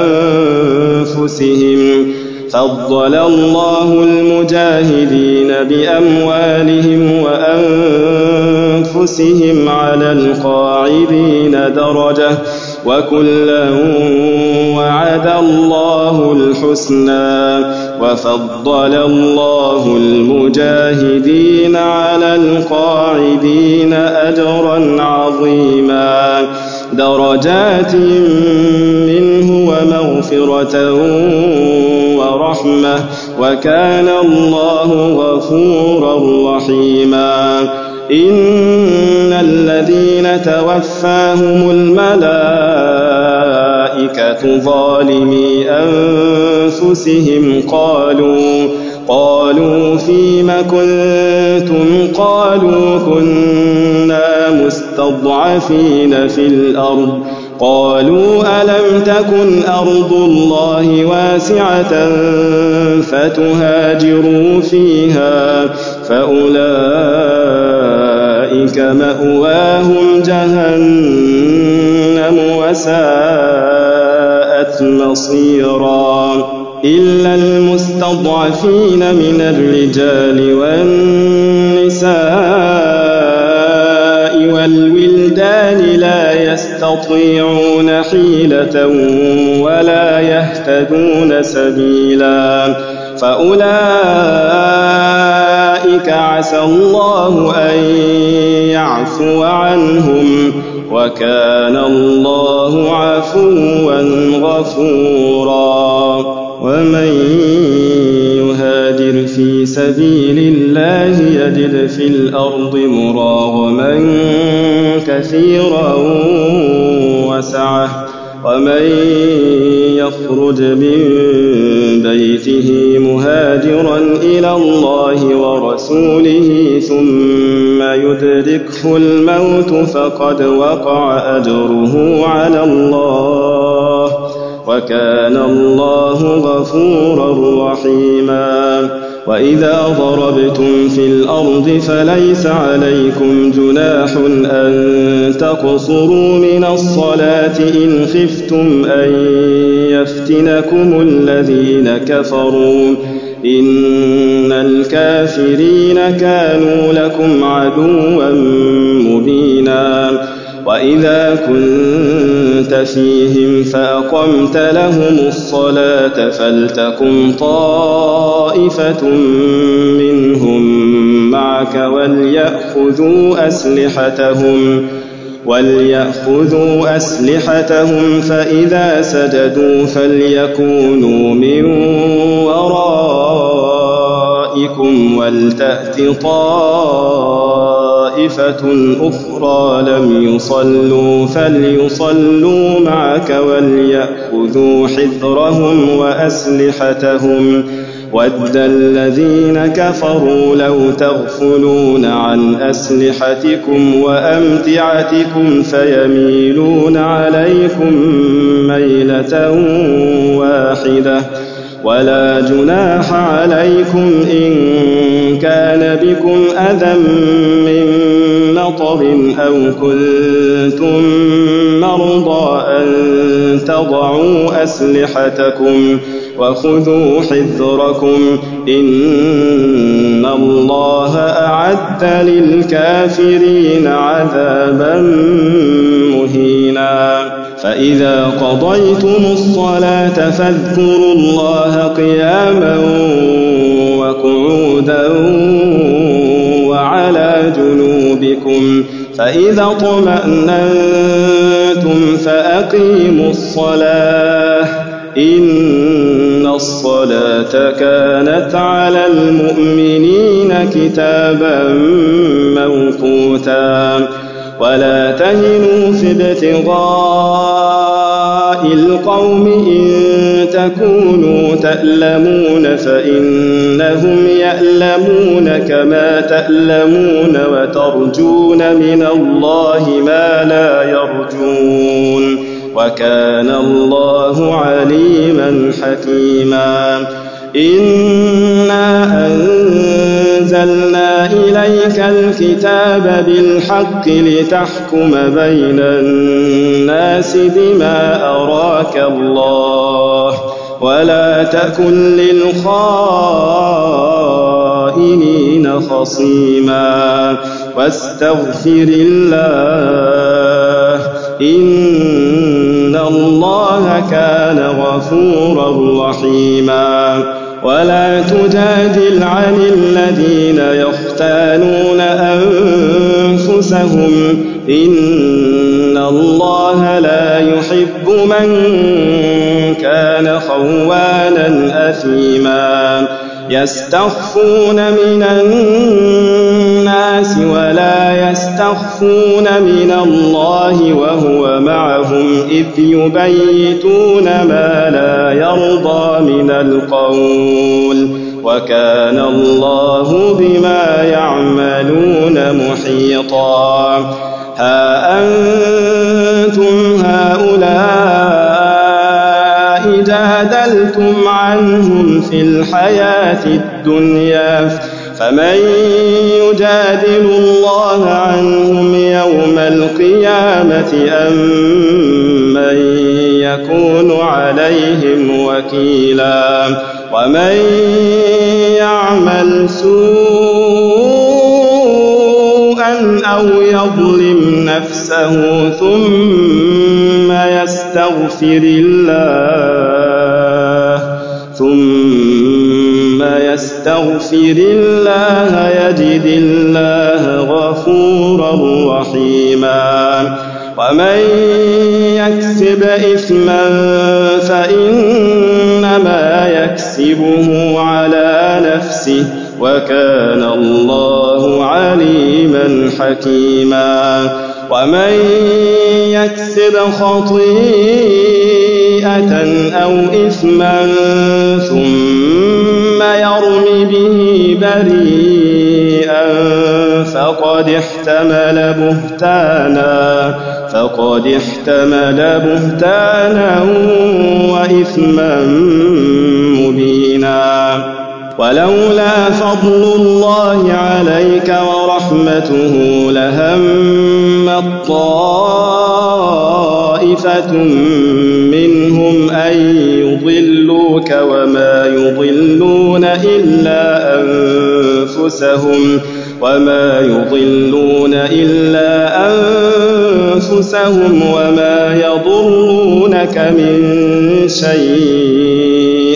وأنفسهم فضل الله المجاهدين بأموالهم وأنفسهم على القاعدين درجة وكلا وعد الله الحسنى وفضل الله المجاهدين على القاعدين أجرا عظيما درجات منه ومغفرة ورحمة وكان الله غفورا رحيما إن الذين توفاهم الملائكة ظالمي أنفسهم قالوا قالوا فيم كنتم قالوا كنا مستضعفين في الأرض قالوا ألم تكن أرض الله واسعة فتهاجروا فيها فأولئك مأواهم جهنم وساءت مصيرا إلا المستضعفين من الرجال والنساء والولدان لا يستطيعون حيلة ولا يهتدون سبيلا فأولئك عسى الله أن يعفو عنهم وكان الله عفوا غفورا ومن يهاجر في سبيل الله يجد في الأرض مراغما كثيرا وسعة ومن يخرج من بيته مهاجرا إلى الله ورسوله ثم يدركه الموت فقد وقع أجره على الله وكان الله غفورا رحيما وإذا ضربتم في الأرض فليس عليكم جناح أن تقصروا من الصلاة إن خفتم أن يفتنكم الذين كفروا إن الكافرين كانوا لكم عدوا مبينا وإذا كنت فيهم فأقمت لهم الصلاة فلتقم طائفة منهم معك وليأخذوا أسلحتهم وليأخذوا أسلحتهم فإذا سجدوا فليكونوا من ورائكم ولتأت طائفة أخرى لم يصلوا فليصلوا معك وليأخذوا حذرهم وأسلحتهم ود الذين كفروا لو تغفلون عن أسلحتكم وأمتعتكم فيميلون عليكم ميلة واحدة ولا جناح عليكم إن كان بكم أذى من مطر أو كنتم مرضى أن تضعوا أسلحتكم وخذوا حذركم إن الله أعد للكافرين عذابا مهينا فإذا قضيتم الصلاة فاذكروا الله قياما وقعودا وعلى جنوبكم فإذا اطمأننتم فأقيموا الصلاة إن الصلاة كانت على المؤمنين كتابا موقوتا ولا تهنوا في ابتغاء القوم إن تكونوا تألمون فإنهم يألمون كما تألمون وترجون من الله ما لا يرجون وكان الله عليما حكيما إنا أنزلنا إليك الكتاب بالحق لتحكم بين الناس بما أراك الله ولا تكن للخائنين خصيما واستغفر الله إن الله كان غفورا رحيما ولا تجادل عن الذين يختانون أنفسهم إن الله لا يحب من كان خوانا أثيما يستخفون من الناس ولا يستخفون من الله وهو معهم إذ يبيتون ما لا يرضى من القول وكان الله بما يعملون محيطا ها أنتم هؤلاء جادلتم عنهم في الحياة الدنيا فمن يجادل الله عنهم يوم القيامة أم من يكون عليهم وكيلا ومن يعمل سوءا أو يظلم نفسه ثم يستغفر الله ثم يستغفر الله يجد الله غفورا رحيما ومن يكسب إثما فإنما يكسبه على نفسه وكان الله عليما حكيما ومن يكسب خطيئة أو إثما ثم يرم به بريئا فقد احتمل بهتانا فقد احتمل بهتانا وإثما مبينا ولولا فضل الله عليك ورحمته لهمت طائفة منهم أن يضلوك وما يضلون إلا أنفسهم وما يضلون إلا أنفسهم وما يضرونك من شيء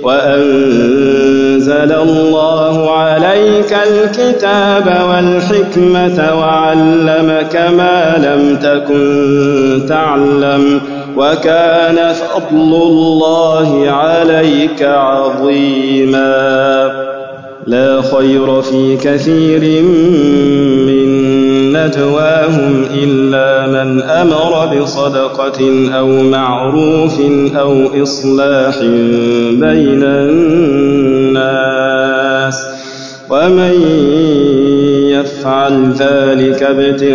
وأنزل الله عليك الكتاب والحكمة وعلمك ما لم تكن تعلم وكان فضل الله عليك عظيما. لا خير في كثير من نجواهم إلا من أمر بصدقة أو معروف أو إصلاح بين الناس ومن يفعل ذلك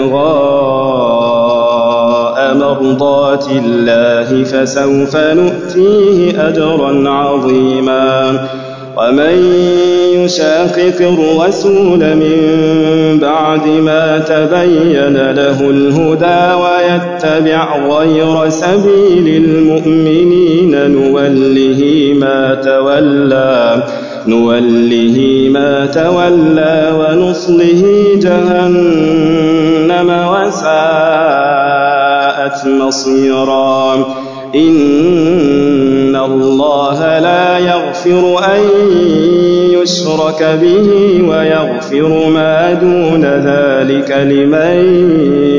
ابتغاء مرضات الله فسوف نؤتيه أجرا عظيما. ومن يشاقق الرسول من بعد ما تبين له الهدى ويتبع غير سبيل المؤمنين نوله ما تولى نوله ما تولى ونصله جهنم وساءت مصيرا. إن الله لا يغفر أن يشرك به ويغفر ما دون ذلك لمن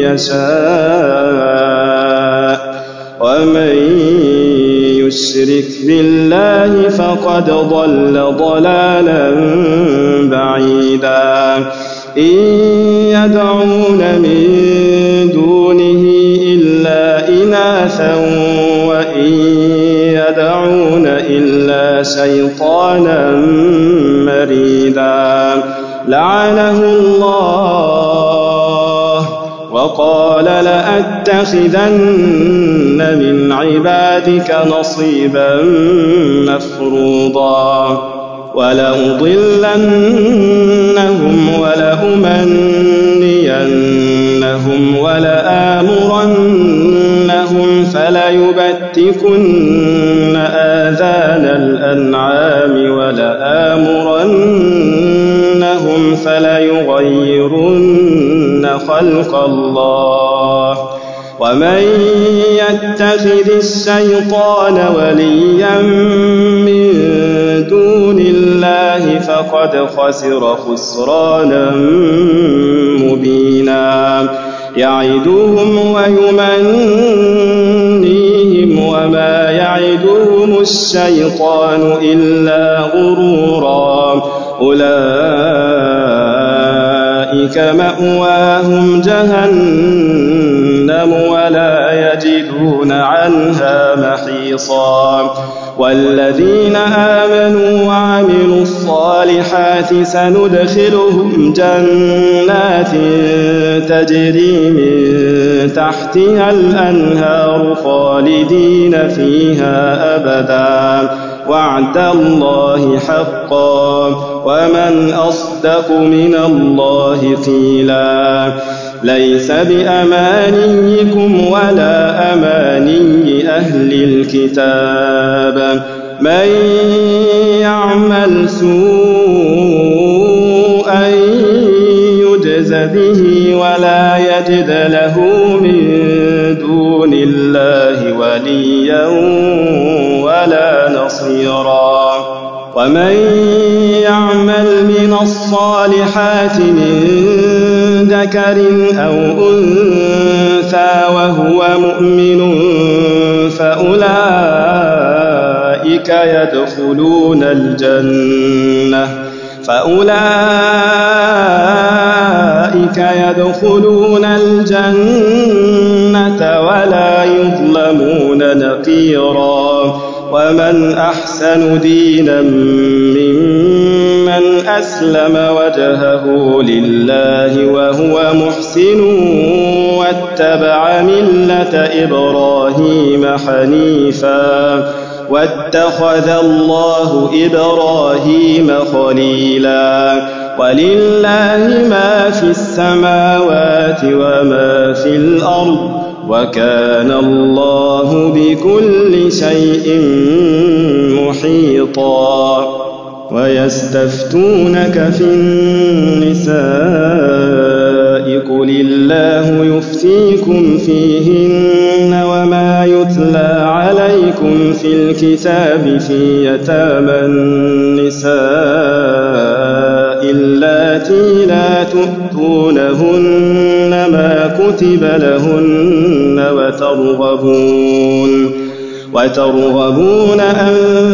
يشاء ومن يشرك بالله فقد ضل ضلالا بعيدا. إن يدعون من دونه إلا إناثا وإن يدعون إلا شيطانا مريدا لعنه الله وقال لأتخذن من عبادك نصيبا مفروضا ولأضلنهم ولأمنينهم ولآمرنهم فليبتكن آذان الأنعام ولآمرنهم فليغيرن خلق الله ومن يتخذ الشيطان وليا من دون الله فقد خسر خسرانا مبينا. يعدهم ويمنيهم وما يعدهم الشيطان إلا غرورا. أولئك مأواهم جهنم ولا يجدون عنها محيصا. والذين آمنوا وعملوا الصالحات سندخلهم جنات تجري من تحتها الأنهار خالدين فيها أبدا وعد الله حقا ومن أصدق من الله قيلا. ليس بأمانيكم ولا أماني أهل الكتاب من يعمل سوءا يجز به ولا يجد له من دون الله وليا ولا نصيرا. ومن يعمل من الصالحات من ذكر أو أنثى وهو مؤمن فأولئك يدخلون الجنة فأولئك يدخلون الجنة ولا يظلمون نقيرا. ومن أحسن دينا ممن أسلم وجهه لله وهو محسن واتبع ملة إبراهيم حنيفا واتخذ الله إبراهيم خليلا ولله ما في السماوات وما في الأرض وكان الله بكل شيء محيطا ويستفتونك في النساء قل الله يفتيكم فيهن وما يتلى عليكم في الكتاب في يتامى النساء اللاتي لا تؤتونهن ما كتب لهن وترغبون وترغبون أن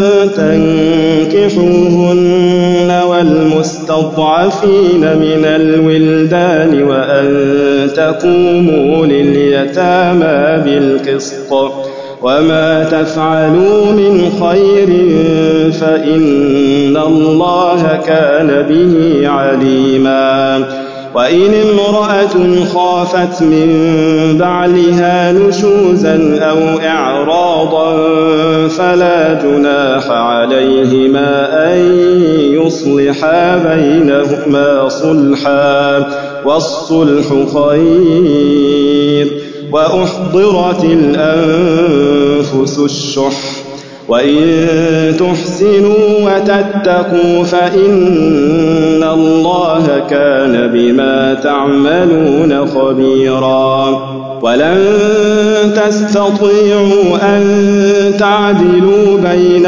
تنكحوهن والمستضعفين من الولدان وأن تقوموا لليتامى بالقسط وما تفعلوا من خير فإن الله كان به عليما وإن امرأة خافت من بعلها نشوزا أو إعراضا فلا جناح عليهما أن يصلحا بينهما صلحا والصلح خير وأحضرت الأنفس الشح وإن تحسنوا وتتقوا فإن الله كان بما تعملون خبيرا ولن تستطيعوا أن تعدلوا بين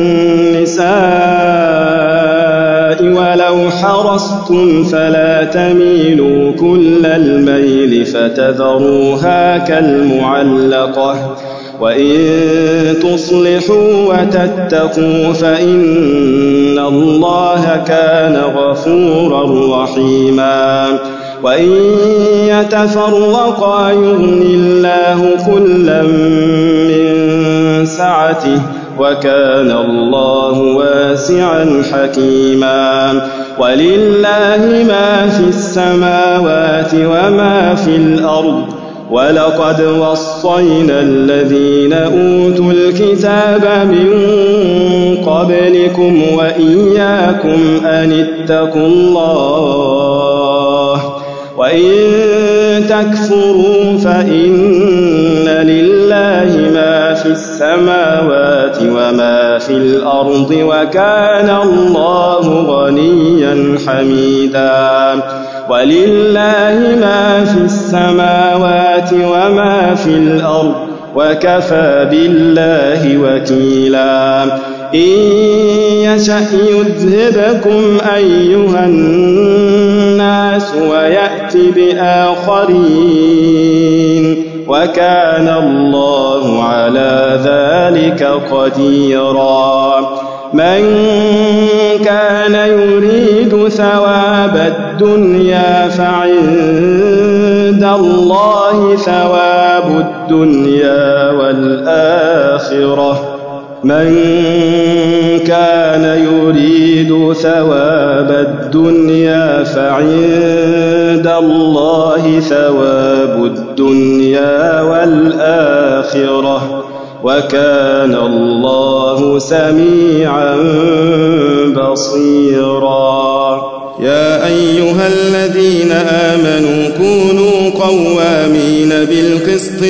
النساء ولو حرصتم فلا تميلوا كل الميل فتذروها كالمعلقة وإن تصلحوا وتتقوا فإن الله كان غفورا رحيما وإن يتفرقا يغن الله كلا من سعته وكان الله واسعا حكيما ولله ما في السماوات وما في الأرض ولقد وصينا الذين أوتوا الكتاب من قبلكم وإياكم أن اتقوا الله وإن تكفروا فإن لله ما في السماوات وما في الأرض وكان الله غنيا حميدا ولله ما في السماوات وما في الأرض وكفى بالله وكيلا إن يشأ يذهبكم أيها الناس ويأت بآخرين وكان الله على ذلك قديرا من كان يريد ثواب الدنيا فعند الله ثواب الدنيا والآخرة من كان يريد ثواب الدنيا فعند الله ثواب الدنيا والآخرة وكان الله سميعا بصيرا يا أيها الذين آمنوا كونوا قوامين بالقسط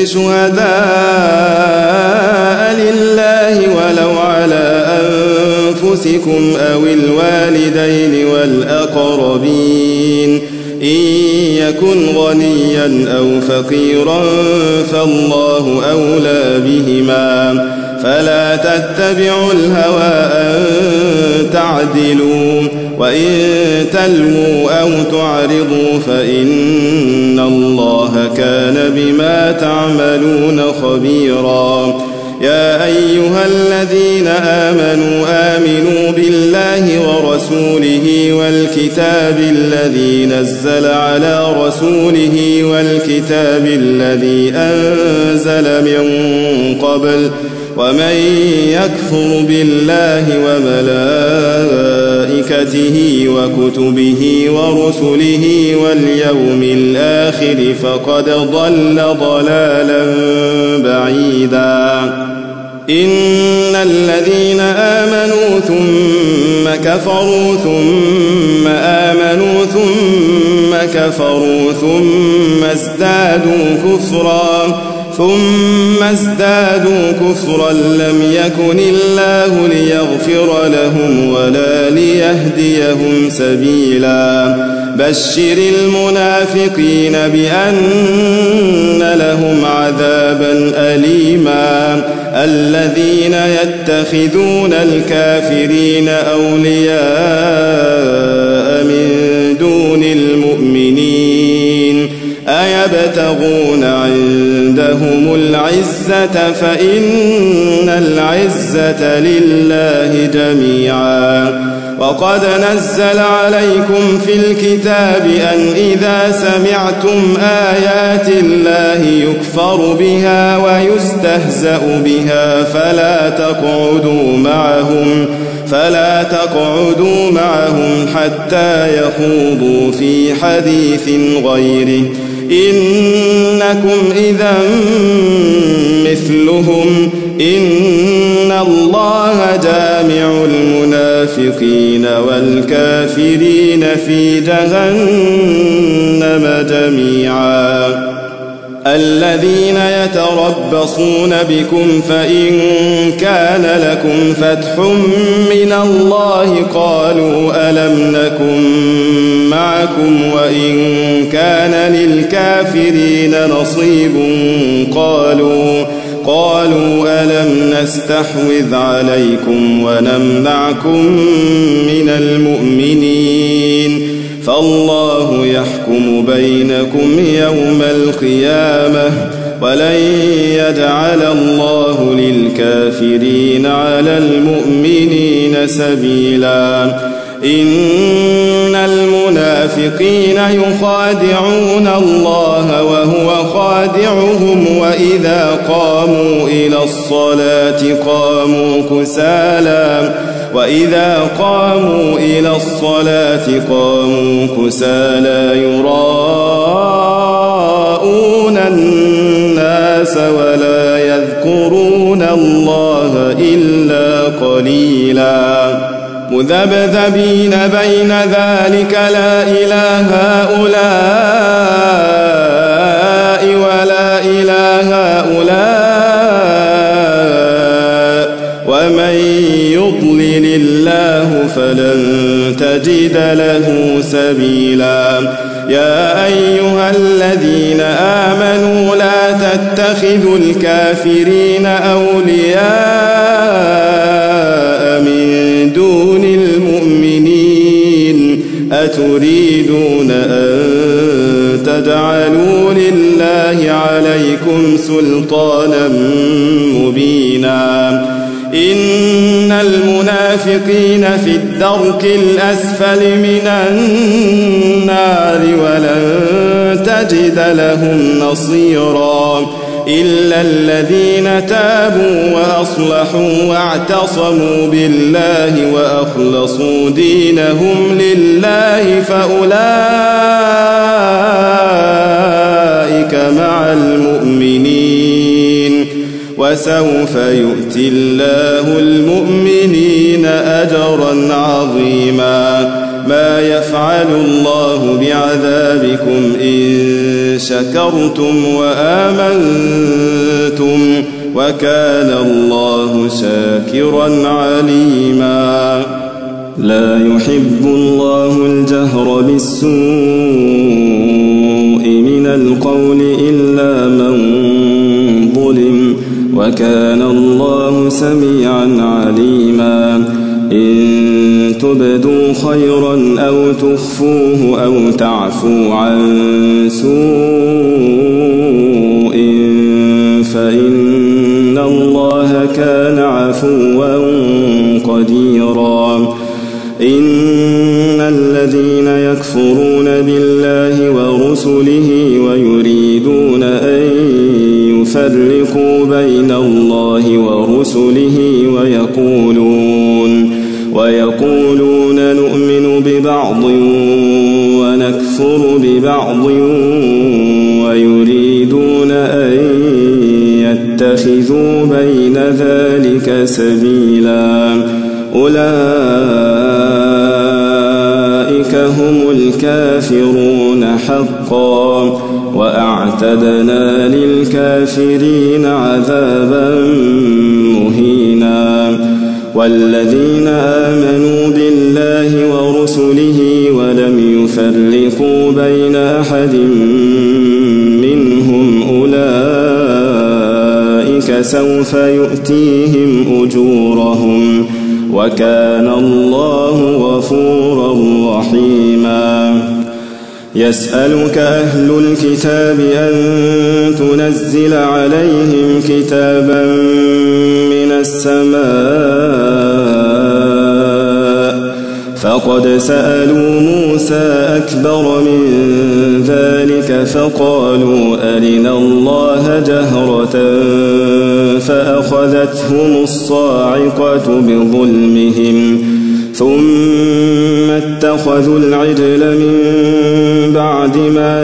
شهداء لله ولو على أنفسكم أو الوالدين والأقربين إن يكن غنيا أو فقيرا فالله أولى بهما فلا تتبعوا الهوى أن تعدلوا وإن تلووا أو تعرضوا فإن الله كان بما تعملون خبيرا يا أيها الذين آمنوا آمنوا بالله ورسوله والكتاب الذي نزل على رسوله والكتاب الذي أنزل من قبل ومن يكفر بالله وملائكته وكتبه ورسله واليوم الآخر فقد ضل ضلالا بعيدا إن الذين آمنوا ثم كفروا ثم آمنوا ثم كفروا ثم ازدادوا كفرا ثم ازدادوا كفرا لم يكن الله ليغفر لهم ولا ليهديهم سبيلا بشر المنافقين بأن لهم عذابا أليما الذين يتخذون الكافرين أولياء من دون المؤمنين أيبتغون عندهم العزة فإن العزة لله جميعا وقد نزل عليكم في الكتاب أن إذا سمعتم آيات الله يكفر بها ويستهزأ بها فلا تقعدوا معهم فلا تقعدوا معهم حتى يخوضوا في حديث غيره إنكم إذا مثلهم إن الله جامع المنافقين والكافرين في جهنم جميعا الذين يتربصون بكم فإن كان لكم فتح من الله قالوا ألم نكن معكم وإن كان للكافرين نصيب قالوا قالوا ألم نستحوذ عليكم ونمنعكم من المؤمنين فالله يحكم بينكم يوم القيامة ولن يجعل الله للكافرين على المؤمنين سبيلا إن المنافقين يخادعون الله وهو خادعهم وإذا قاموا إلى الصلاة قاموا كسالى وإذا قاموا إلى الصلاة قاموا كسالى يراءون الناس ولا يذكرون الله إلا قليلا مذبذبين بين ذلك لا إله هؤلاء ولا إله هؤلاء ومن يضلل الله فلن تجد له سبيلا يا أيها الذين آمنوا لا تتخذوا الكافرين أولياء من دون المؤمنين أتريدون أن تجعلوا لله عليكم سلطانا مبينا إن المنافقين في الدرك الأسفل من النار ولن تجد لهم نصيرا إلا الذين تابوا وأصلحوا واعتصموا بالله وأخلصوا دينهم لله فأولئك مع المؤمنين وسوف يؤتي الله المؤمنين أجرا عظيما ما يفعل الله بعذابكم إن شكرتم وآمنتم وكان الله شاكرا عليما لا يحب الله الجهر بالسوء من القول إلا من ظلم وكان الله سميعا عليما إن تبدوا خيرا أو تخفوه أو تعفوا عن سوء فإن الله كان عفوا قديرا إن الذين يكفرون بالله ورسله ويريدون أن يفرقوا بين الله ورسله ويقولون ويقولون نؤمن ببعض ونكفر ببعض ويريدون أن اتخذوا بين ذلك سبيلا أولئك هم الكافرون حقا وأعتدنا للكافرين عذابا مهينا والذين آمنوا بالله ورسله ولم يفرقوا بين أحد منهم أولئك سوف يؤتيهم أجورهم وكان الله غفورا رحيما يسألك أهل الكتاب أن تنزل عليهم كتابا من السماء فقد سألوا موسى أكبر من ذلك فقالوا أرنا الله جهرة فأخذتهم الصاعقة بظلمهم ثم اتخذوا العجل من بعد ما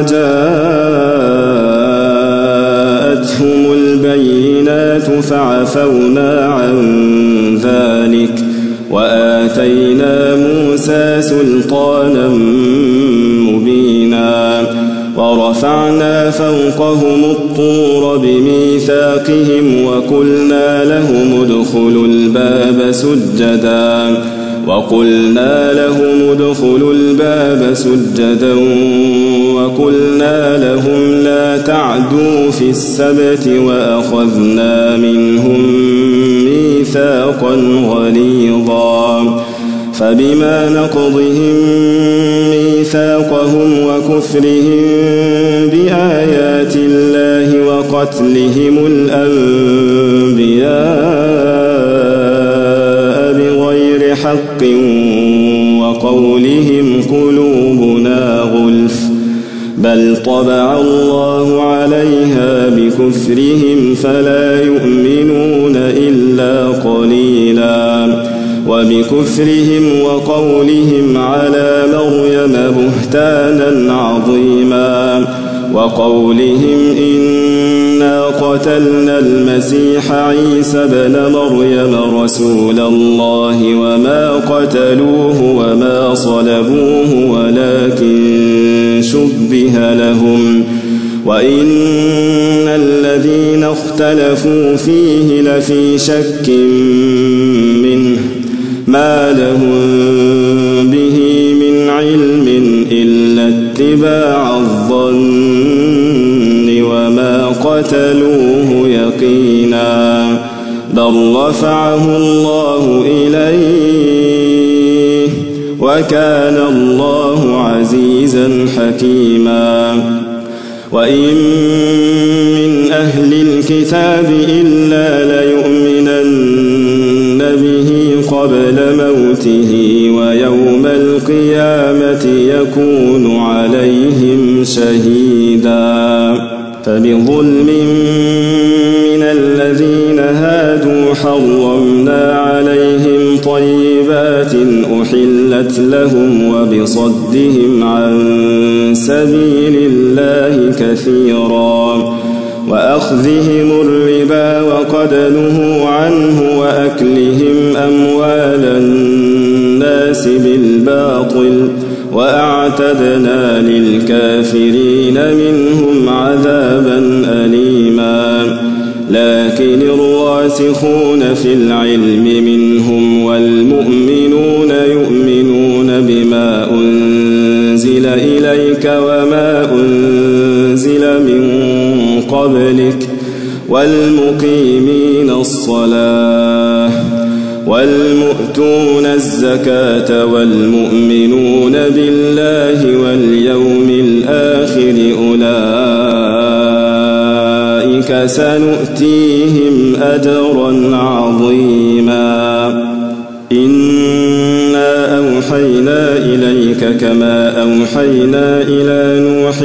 جاءتهم البينات فعفونا عن ذلك وآتينا موسى سلطانا مبينا ورفعنا فوقهم الطور بميثاقهم وقلنا لهم ادخلوا الباب سجدا وقلنا لهم ادخلوا الباب سجدا وقلنا لهم لا تعدوا في السبت وأخذنا منهم ميثاقا غليظا فبما نقضهم ميثاقهم وكفرهم بآيات الله وقتلهم الأنبياء بغير حق وقولهم قلوبنا غلف بل طبع الله عليها بكفرهم فلا يؤمنون إلا قليلا وبكفرهم وقولهم على مريم بهتانا عظيما وقولهم إنا قتلنا المسيح عيسى بن مريم رسول الله وما قتلوه وما صلبوه ولكن شبه لهم وإن الذين اختلفوا فيه لفي شك منه ما لهم به من علم إلا اتباع الظن وما قتلوه يقينا بل رفعه الله إليه وكان الله عزيزا حكيما وإن من أهل الكتاب إلا ليؤمنن به قبل موته ويوم القيامة يكون عليهم شهيدا فبظلم من الذين هادوا حرمنا عليهم طيبات أحلت لهم وبصدهم عن سبيل الله كثيرا وأخذهم الربا وقد نهوا عنه وأكلهم أموال الناس بالباطل وأعتدنا للكافرين منهم عذابا أليما لكن الراسخون في العلم منهم والمؤمنون يؤمنون بما أنزل إليك وما أنزل من قبلك والمقيمين الصلاة والمؤتون الزكاة والمؤمنون بالله واليوم الآخر أولئك سنؤتيهم أجرا عظيما إنا أوحينا إليك كما أوحينا إلى نوح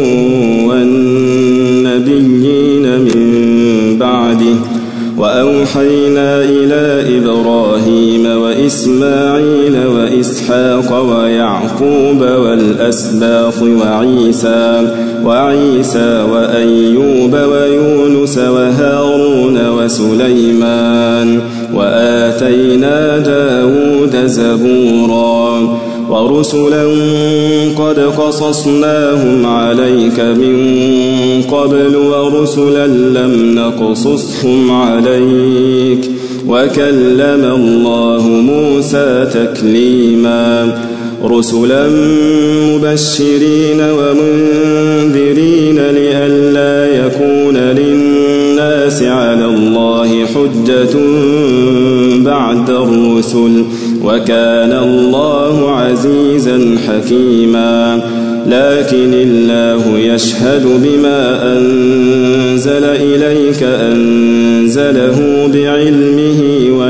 والنبيين من بعده وأوحينا أوحينا إلى إبراهيم وإسماعيل وإسحاق ويعقوب والأسباط وعيسى وعيسى وأيوب ويونس وهارون وسليمان وآتينا داود زبورا ورسلا قد قصصناهم عليك من قبل ورسلا لم نقصصهم عليك وكلم الله موسى تكليما رسلا مبشرين ومنذرين لئلا يكون للناس على الله حجة بعد الرسل وكان الله عزيزا حكيما لكن الله يشهد بما أنزل إليك أنزله بعلمه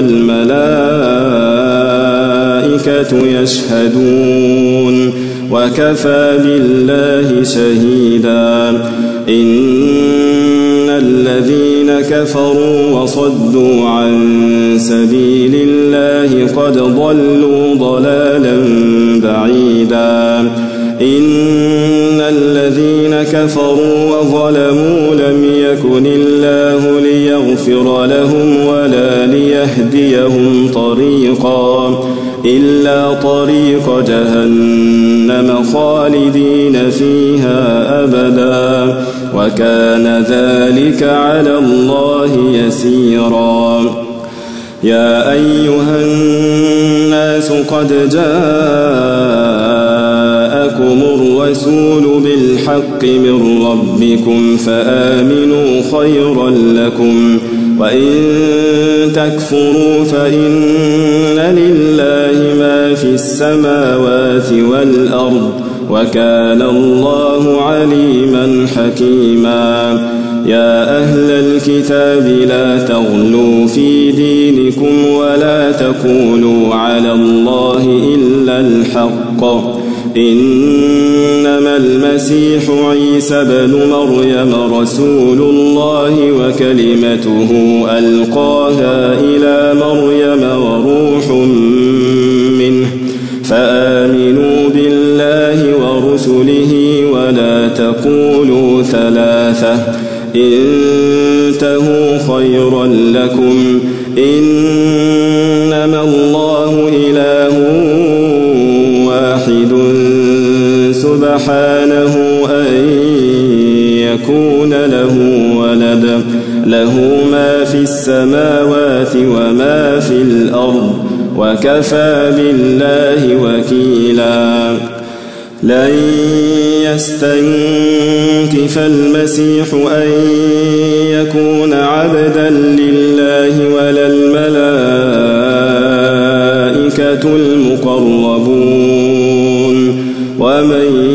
والملائكة يشهدون وكفى بالله شهيدا إن الذين كفروا وصدوا عن سبيل الله قد ضلوا ضلالا بعيدا إن الذين كفروا وظلموا لم يكن الله ليغفر لهم ولا ليهديهم طريقا إلا طريق جهنم خالدين فيها أبدا وكان ذلك على الله يسيرا يا أيها الناس قد جاءكم الرسول بالحق من ربكم فآمنوا خيرا لكم وإن تكفروا فإن لله ما في السماوات والأرض وكان الله عليما حكيما يا أهل الكتاب لا تغلوا في دينكم ولا تقولوا على الله إلا الحق إنما المسيح عيسى بن مريم رسول الله وكلمته ألقاها إلى مريم وروح منه فآمنوا بالله ورسله ولا تقولوا ثلاثة انتهوا خيرا لكم إنما الله إله واحد سبحانه أن يكون له ولد له ما في السماوات وما في الأرض وكفى بالله وكيلا لن يستنكف المسيح أن يكون عبدا لله ولا الملائكة المقربون ومن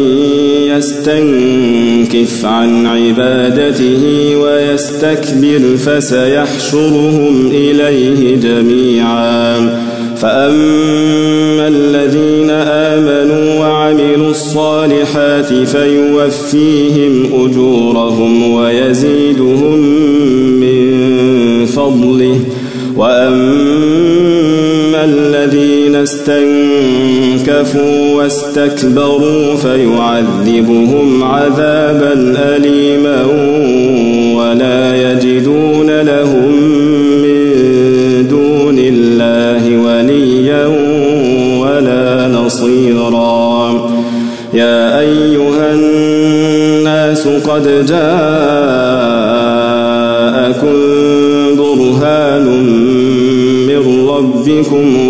يستنكف عن عبادته ويستكبر فسيحشرهم إليه جميعا فأما الذين آمنوا وعملوا الصالحات فيوفيهم أجورهم ويزيدهم من فضله وأما الذين استنكفوا واستكبروا فيعذبهم عذابا أليما ولا يجدون لهم من دون الله وليا ولا نصيرا يا أيها الناس قد جاءكم برهان من ربكم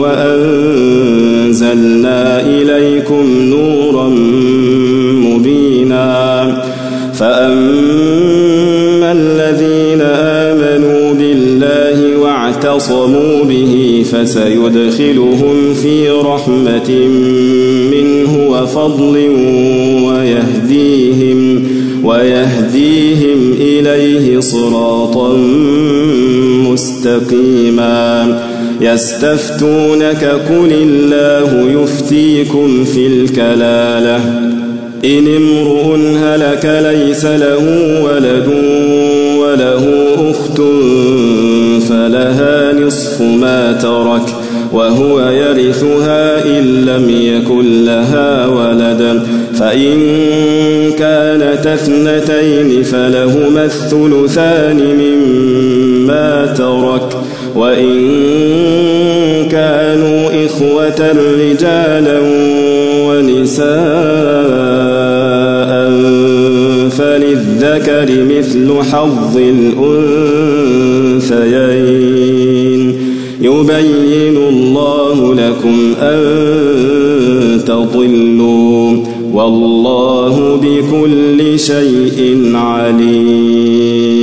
وأنزلنا إليكم نورا مبينا فأما الذين آمنوا بالله واعتصموا به فسيدخلهم في رحمة منه وفضل ويهديهم ويهديهم إليه صراطا مستقيما يستفتونك قل الله يفتيكم في الكلالة إن امرؤ هلك ليس له ولد وله أخت فلها نصف ما ترك وهو يرثها إن لم يكن لها ولد فإن كانت اثنتين فلهما الثلثان مما ترك وإن كانوا إخوة رجالا ونساء فللذكر مثل حظ الأنثيين يبين الله لكم أن تضلوا والله بكل شيء عليم.